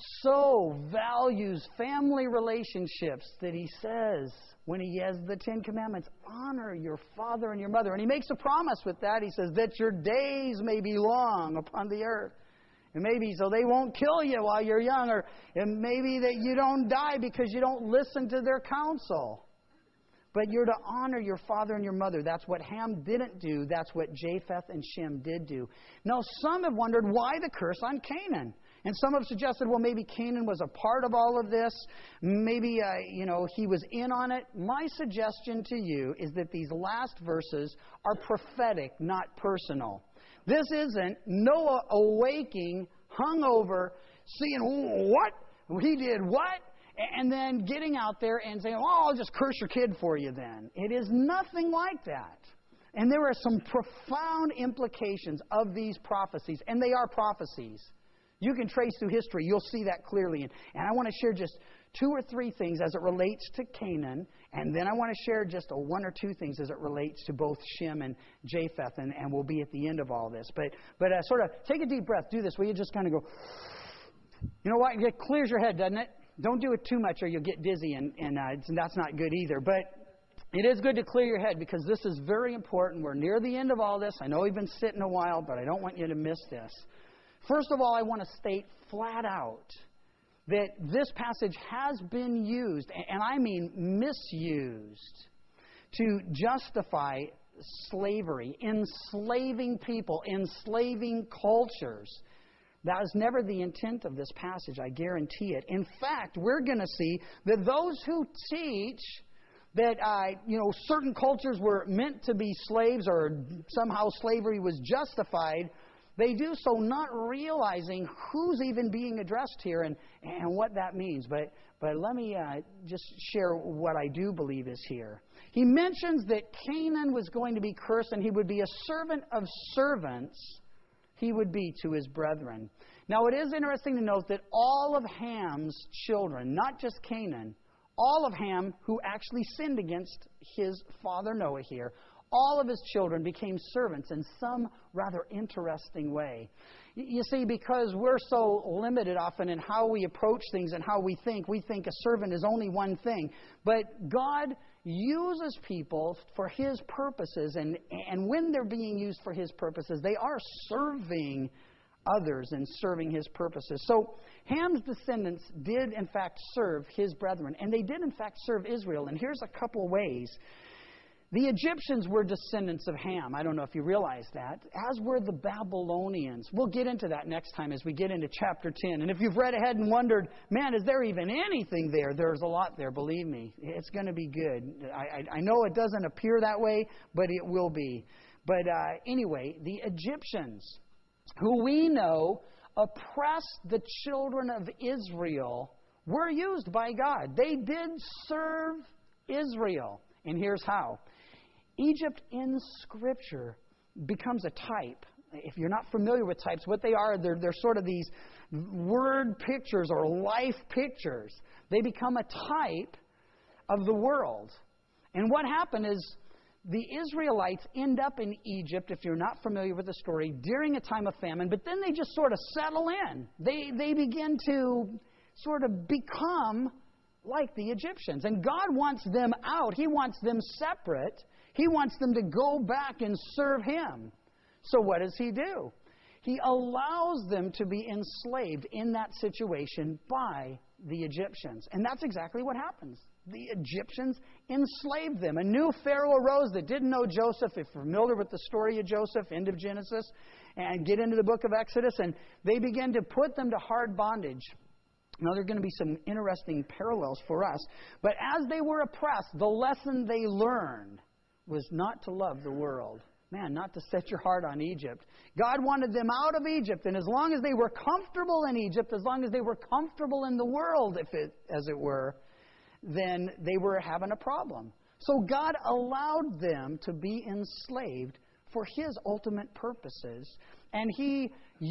so values family relationships that He says, when He has the Ten Commandments, honor your father and your mother. And He makes a promise with that. He says, that your days may be long upon the earth. And maybe so they won't kill you while you're young, or and maybe that you don't die because you don't listen to their counsel. But you're to honor your father and your mother. That's what Ham didn't do. That's what Japheth and Shem did do. Now, some have wondered why the curse on Canaan. And some have suggested, well, maybe Canaan was a part of all of this. Maybe, he was in on it. My suggestion to you is that these last verses are prophetic, not personal. This isn't Noah awaking, hungover, seeing what? He did what? And then getting out there and saying, oh, I'll just curse your kid for you then. It is nothing like that. And there are some profound implications of these prophecies. And they are prophecies. You can trace through history. You'll see that clearly. And I want to share just 2 or 3 things as it relates to Canaan. And then I want to share just 1 or 2 things as it relates to both Shem and Japheth. And we'll be at the end of all this. But sort of take a deep breath. Do this where you just kind of go, you know what? It clears your head, doesn't it? Don't do it too much or you'll get dizzy. And that's not good either. But it is good to clear your head because this is very important. We're near the end of all this. I know we've been sitting a while, but I don't want you to miss this. First of all, I want to state flat out that this passage has been used, and I mean misused, to justify slavery, enslaving people, enslaving cultures. That is never the intent of this passage, I guarantee it. In fact, we're going to see that those who teach that certain cultures were meant to be slaves or somehow slavery was justified, they do so not realizing who's even being addressed here and what that means. But let me just share what I do believe is here. He mentions that Canaan was going to be cursed and he would be a servant of servants. He would be to his brethren. Now it is interesting to note that all of Ham's children, not just Canaan, all of Ham who actually sinned against his father Noah here, all of his children became servants in some rather interesting way. You see, because we're so limited often in how we approach things and how we think a servant is only one thing. But God uses people for His purposes, and when they're being used for His purposes, they are serving others and serving His purposes. So Ham's descendants did, in fact, serve his brethren, and they did, in fact, serve Israel. And here's a couple ways. The Egyptians were descendants of Ham. I don't know if you realize that. As were the Babylonians. We'll get into that next time as we get into chapter 10. And if you've read ahead and wondered, man, is there even anything there? There's a lot there, believe me. It's going to be good. I know it doesn't appear that way, but it will be. But anyway, the Egyptians, who we know oppressed the children of Israel, were used by God. They did serve Israel. And here's how. Egypt in Scripture becomes a type. If you're not familiar with types, what they are, they're sort of these word pictures or life pictures. They become a type of the world. And what happened is the Israelites end up in Egypt, if you're not familiar with the story, during a time of famine, but then they just sort of settle in. They begin to sort of become like the Egyptians. And God wants them out. He wants them separate. He wants them to go back and serve Him. So what does He do? He allows them to be enslaved in that situation by the Egyptians. And that's exactly what happens. The Egyptians enslaved them. A new Pharaoh arose that didn't know Joseph. If you're familiar with the story of Joseph, end of Genesis, and get into the book of Exodus, and they began to put them to hard bondage. Now, there are going to be some interesting parallels for us. But as they were oppressed, the lesson they learned was not to love the world. Man, not to set your heart on Egypt. God wanted them out of Egypt, and as long as they were comfortable in Egypt, as long as they were comfortable in the world, as it were, then they were having a problem. So God allowed them to be enslaved for His ultimate purposes. And He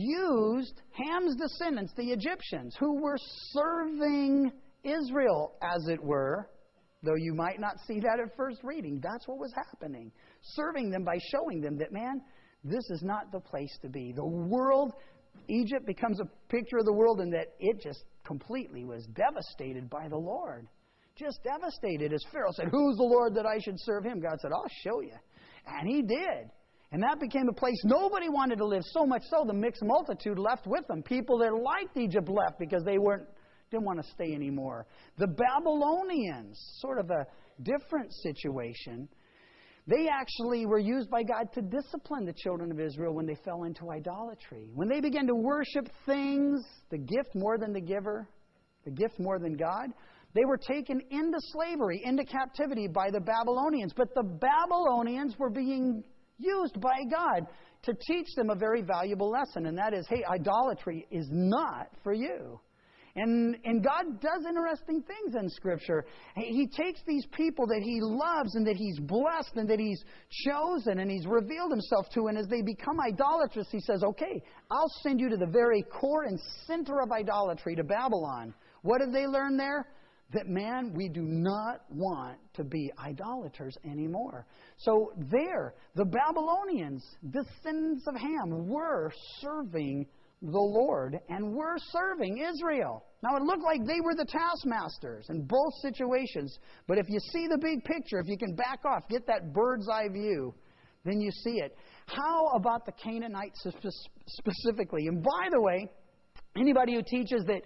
used Ham's descendants, the Egyptians, who were serving Israel, as it were, though you might not see that at first reading. That's what was happening. Serving them by showing them that, man, this is not the place to be. The world, Egypt becomes a picture of the world in that it just completely was devastated by the Lord. Just devastated. As Pharaoh said, "Who's the Lord that I should serve Him?" God said, "I'll show you." And He did. And that became a place nobody wanted to live, so much so the mixed multitude left with them. People that liked Egypt left because they didn't want to stay anymore. The Babylonians, sort of a different situation. They actually were used by God to discipline the children of Israel when they fell into idolatry. When they began to worship things, the gift more than the giver, the gift more than God, they were taken into slavery, into captivity by the Babylonians. But the Babylonians were being used by God to teach them a very valuable lesson, and that is, hey, idolatry is not for you. And God does interesting things in Scripture. He takes these people that He loves and that He's blessed and that He's chosen and He's revealed Himself to, and as they become idolatrous, He says, okay, I'll send you to the very core and center of idolatry, to Babylon. What did they learn there? That, man, we do not want to be idolaters anymore. So there, the Babylonians, descendants of Ham, were serving the Lord and were serving Israel. Now, it looked like they were the taskmasters in both situations. But if you see the big picture, if you can back off, get that bird's eye view, then you see it. How about the Canaanites specifically? And by the way, anybody who teaches that,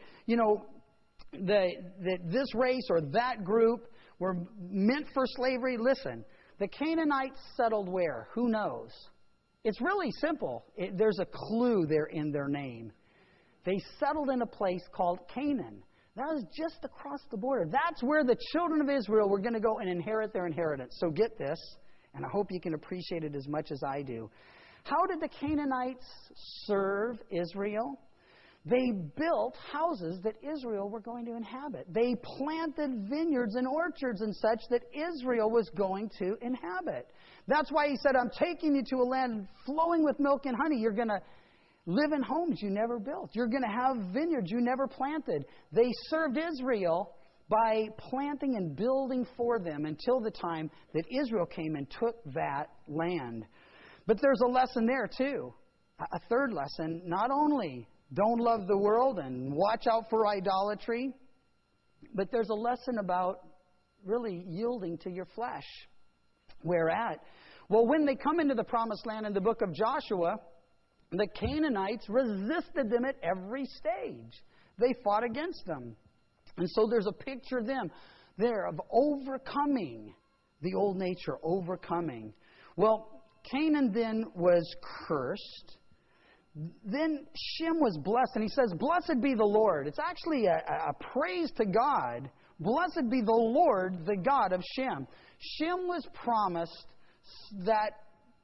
that this race or that group were meant for slavery, listen, the Canaanites settled where? Who knows? It's really simple. There's a clue there in their name. They settled in a place called Canaan. That was just across the border. That's where the children of Israel were going to go and inherit their inheritance. So get this, and I hope you can appreciate it as much as I do. How did the Canaanites serve Israel? They built houses that Israel were going to inhabit. They planted vineyards and orchards and such that Israel was going to inhabit. That's why He said, I'm taking you to a land flowing with milk and honey. You're going to live in homes you never built. You're going to have vineyards you never planted. They served Israel by planting and building for them until the time that Israel came and took that land. But there's a lesson there too. A third lesson, not only don't love the world and watch out for idolatry, but there's a lesson about really yielding to your flesh. Where at? Well, when they come into the promised land in the book of Joshua, the Canaanites resisted them at every stage. They fought against them. And so there's a picture of them there of overcoming the old nature, overcoming. Well, Canaan then was cursed. Then Shem was blessed, and he says, blessed be the Lord. It's actually a praise to God. Blessed be the Lord, the God of Shem. Shem was promised that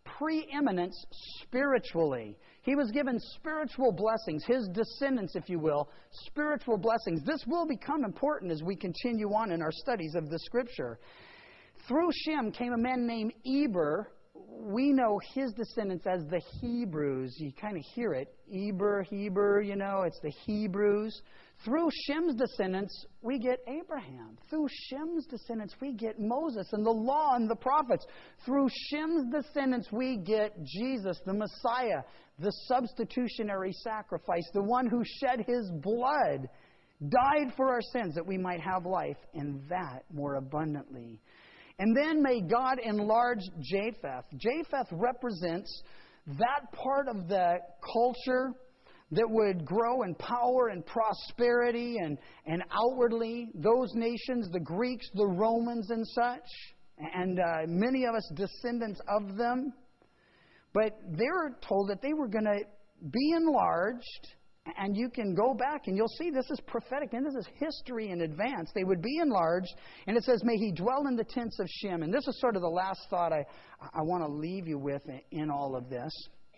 preeminence spiritually. He was given spiritual blessings, his descendants, if you will, spiritual blessings. This will become important as we continue on in our studies of the Scripture. Through Shem came a man named Eber. We know his descendants as the Hebrews. You kind of hear it. Eber, it's the Hebrews. Through Shem's descendants, we get Abraham. Through Shem's descendants, we get Moses and the law and the prophets. Through Shem's descendants, we get Jesus, the Messiah, the substitutionary sacrifice, the one who shed his blood, died for our sins that we might have life, and that more abundantly. And then may God enlarge Japheth. Japheth represents that part of the culture that would grow in power and prosperity and outwardly. Those nations, the Greeks, the Romans and such, and many of us descendants of them. But they were told that they were going to be enlarged. And you can go back and you'll see this is prophetic, and this is history in advance. They would be enlarged, and it says, may he dwell in the tents of Shem. And this is sort of the last thought I want to leave you with in all of this.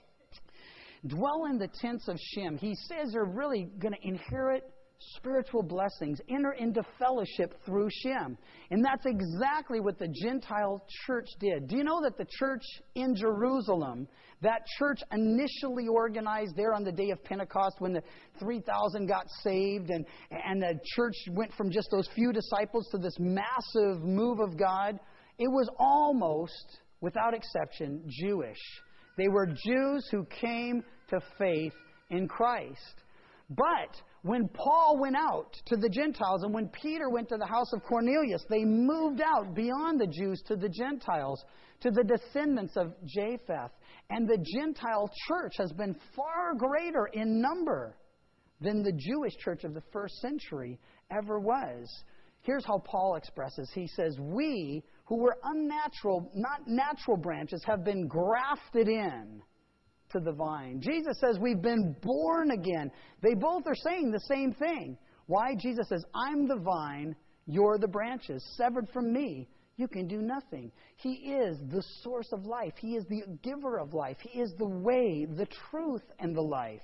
Dwell in the tents of Shem. He says they're really going to inherit spiritual blessings, enter into fellowship through Shem. And that's exactly what the Gentile church did. Do you know that the church in Jerusalem, that church initially organized there on the day of Pentecost when the 3,000 got saved and the church went from just those few disciples to this massive move of God? It was almost, without exception, Jewish. They were Jews who came to faith in Christ. But when Paul went out to the Gentiles and when Peter went to the house of Cornelius, they moved out beyond the Jews to the Gentiles, to the descendants of Japheth. And the Gentile church has been far greater in number than the Jewish church of the first century ever was. Here's how Paul expresses. He says, we who were unnatural, not natural branches, have been grafted in to the vine. Jesus says we've been born again. They both are saying the same thing. Why? Jesus says, I'm the vine, you're the branches. Severed from me, you can do nothing. He is the source of life. He is the giver of life. He is the way, the truth, and the life.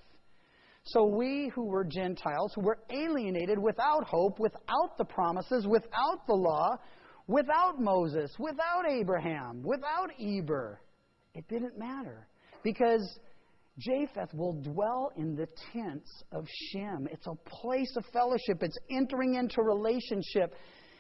So we who were Gentiles, who were alienated without hope, without the promises, without the law, without Moses, without Abraham, without Eber, it didn't matter. Because Japheth will dwell in the tents of Shem. It's a place of fellowship. It's entering into relationship.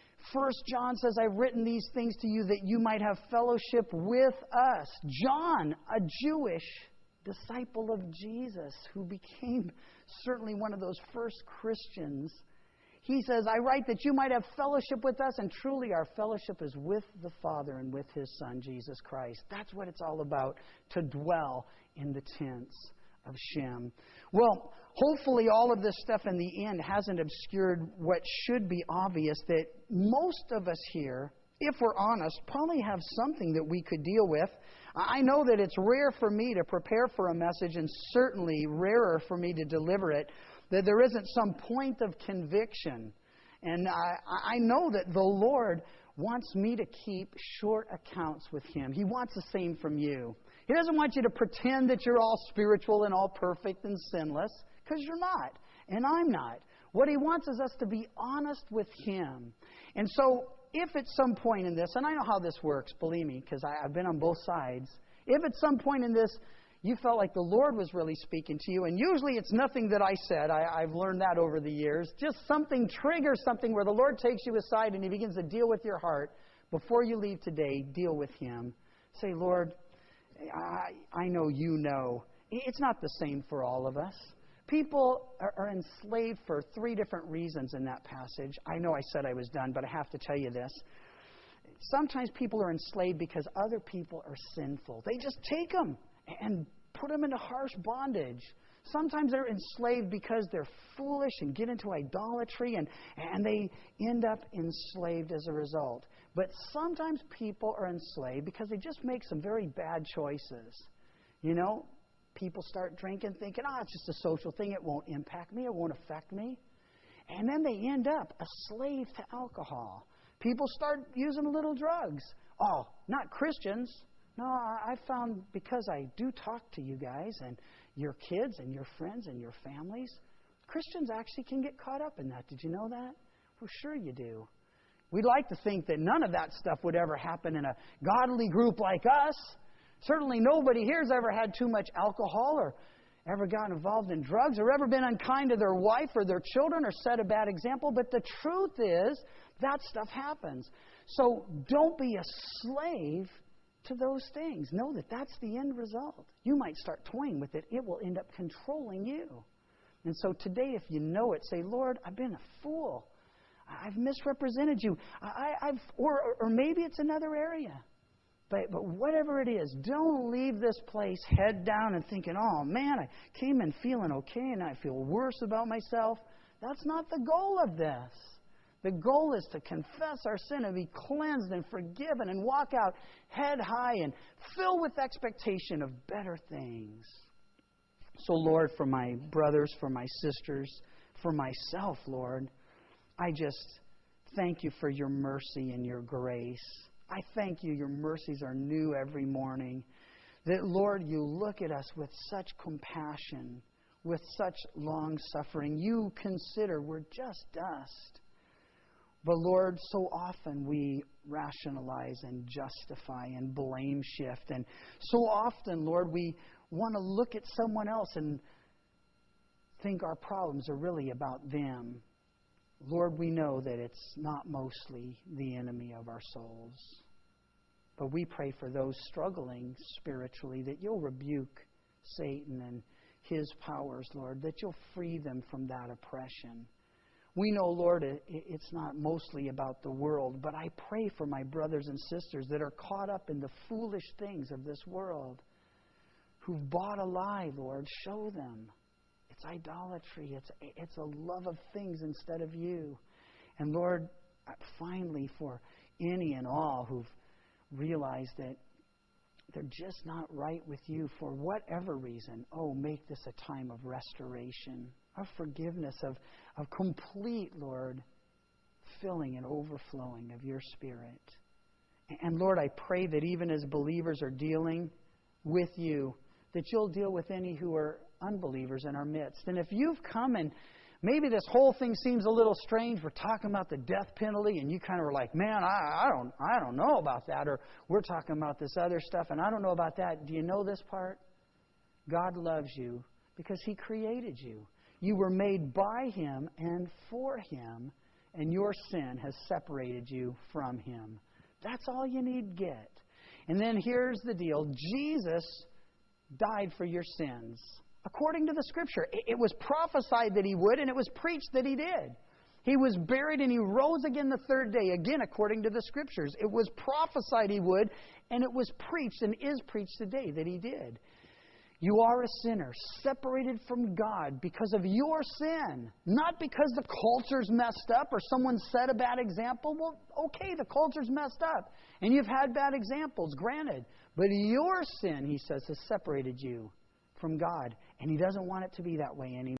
1 John says, I've written these things to you that you might have fellowship with us. John, a Jewish disciple of Jesus, who became certainly one of those first Christians, he says, I write that you might have fellowship with us, and truly our fellowship is with the Father and with His Son, Jesus Christ. That's what it's all about, to dwell in the tents of Shem. Well, hopefully all of this stuff in the end hasn't obscured what should be obvious, that most of us here, if we're honest, probably have something that we could deal with. I know that it's rare for me to prepare for a message, and certainly rarer for me to deliver it, that there isn't some point of conviction. And I know that the Lord wants me to keep short accounts with Him. He wants the same from you. He doesn't want you to pretend that you're all spiritual and all perfect and sinless, because you're not, and I'm not. What He wants is us to be honest with Him. And so, if at some point in this, and I know how this works, believe me, because I've been on both sides, if at some point in this you felt like the Lord was really speaking to you, and usually it's nothing that I said, I've learned that over the years, just something triggers something where the Lord takes you aside and He begins to deal with your heart. Before you leave today, deal with Him. Say, Lord, I know you know. It's not the same for all of us. People are enslaved for 3 different reasons in that passage. I know I said I was done, but I have to tell you this. Sometimes people are enslaved because other people are sinful. They just take them and put them into harsh bondage. Sometimes they're enslaved because they're foolish and get into idolatry, and they end up enslaved as a result. But sometimes people are enslaved because they just make some very bad choices. You know, people start drinking thinking, it's just a social thing. It won't impact me. It won't affect me. And then they end up a slave to alcohol. People start using little drugs. Not Christians. No, I found because I do talk to you guys and your kids and your friends and your families, Christians actually can get caught up in that. Did you know that? Well, sure you do. We'd like to think that none of that stuff would ever happen in a godly group like us. Certainly nobody here has ever had too much alcohol or ever gotten involved in drugs or ever been unkind to their wife or their children or set a bad example. But the truth is, that stuff happens. So don't be a slave to those things. Know that that's the end result. You might start toying with it. It will end up controlling you. And so today, if you know it, say, Lord, I've been a fool. I've misrepresented you. Or maybe it's another area. But whatever it is, don't leave this place head down and thinking, oh man, I came in feeling okay and I feel worse about myself. That's not the goal of this. The goal is to confess our sin and be cleansed and forgiven and walk out head high and filled with expectation of better things. So Lord, for my brothers, for my sisters, for myself, Lord, I just thank you for your mercy and your grace. I thank you, your mercies are new every morning. That, Lord, you look at us with such compassion, with such long suffering. You consider we're just dust. But, Lord, so often we rationalize and justify and blame shift. And so often, Lord, we want to look at someone else and think our problems are really about them. Lord, we know that it's not mostly the enemy of our souls. But we pray for those struggling spiritually that you'll rebuke Satan and his powers, Lord, that you'll free them from that oppression. We know, Lord, it's not mostly about the world, but I pray for my brothers and sisters that are caught up in the foolish things of this world, who've bought a lie, Lord. Show them. It's idolatry. It's a love of things instead of you. And Lord, finally, for any and all who've realized that they're just not right with you for whatever reason, make this a time of restoration, of forgiveness, of complete, Lord, filling and overflowing of your Spirit. And Lord, I pray that even as believers are dealing with you, that you'll deal with any who are unbelievers in our midst. And if you've come and maybe this whole thing seems a little strange, we're talking about the death penalty, and you kind of were like, man, I don't know about that. Or we're talking about this other stuff, and I don't know about that. Do you know this part? God loves you because He created you. You were made by Him and for Him, and your sin has separated you from Him. That's all you need to get. And then here's the deal. Jesus died for your sins. According to the Scripture, it was prophesied that He would, and it was preached that He did. He was buried and He rose again the third day, again according to the Scriptures. It was prophesied He would, and it was preached and is preached today that He did. You are a sinner, separated from God because of your sin, not because the culture's messed up or someone set a bad example. Well, okay, the culture's messed up, and you've had bad examples, granted. But your sin, He says, has separated you from God, and He doesn't want it to be that way anymore.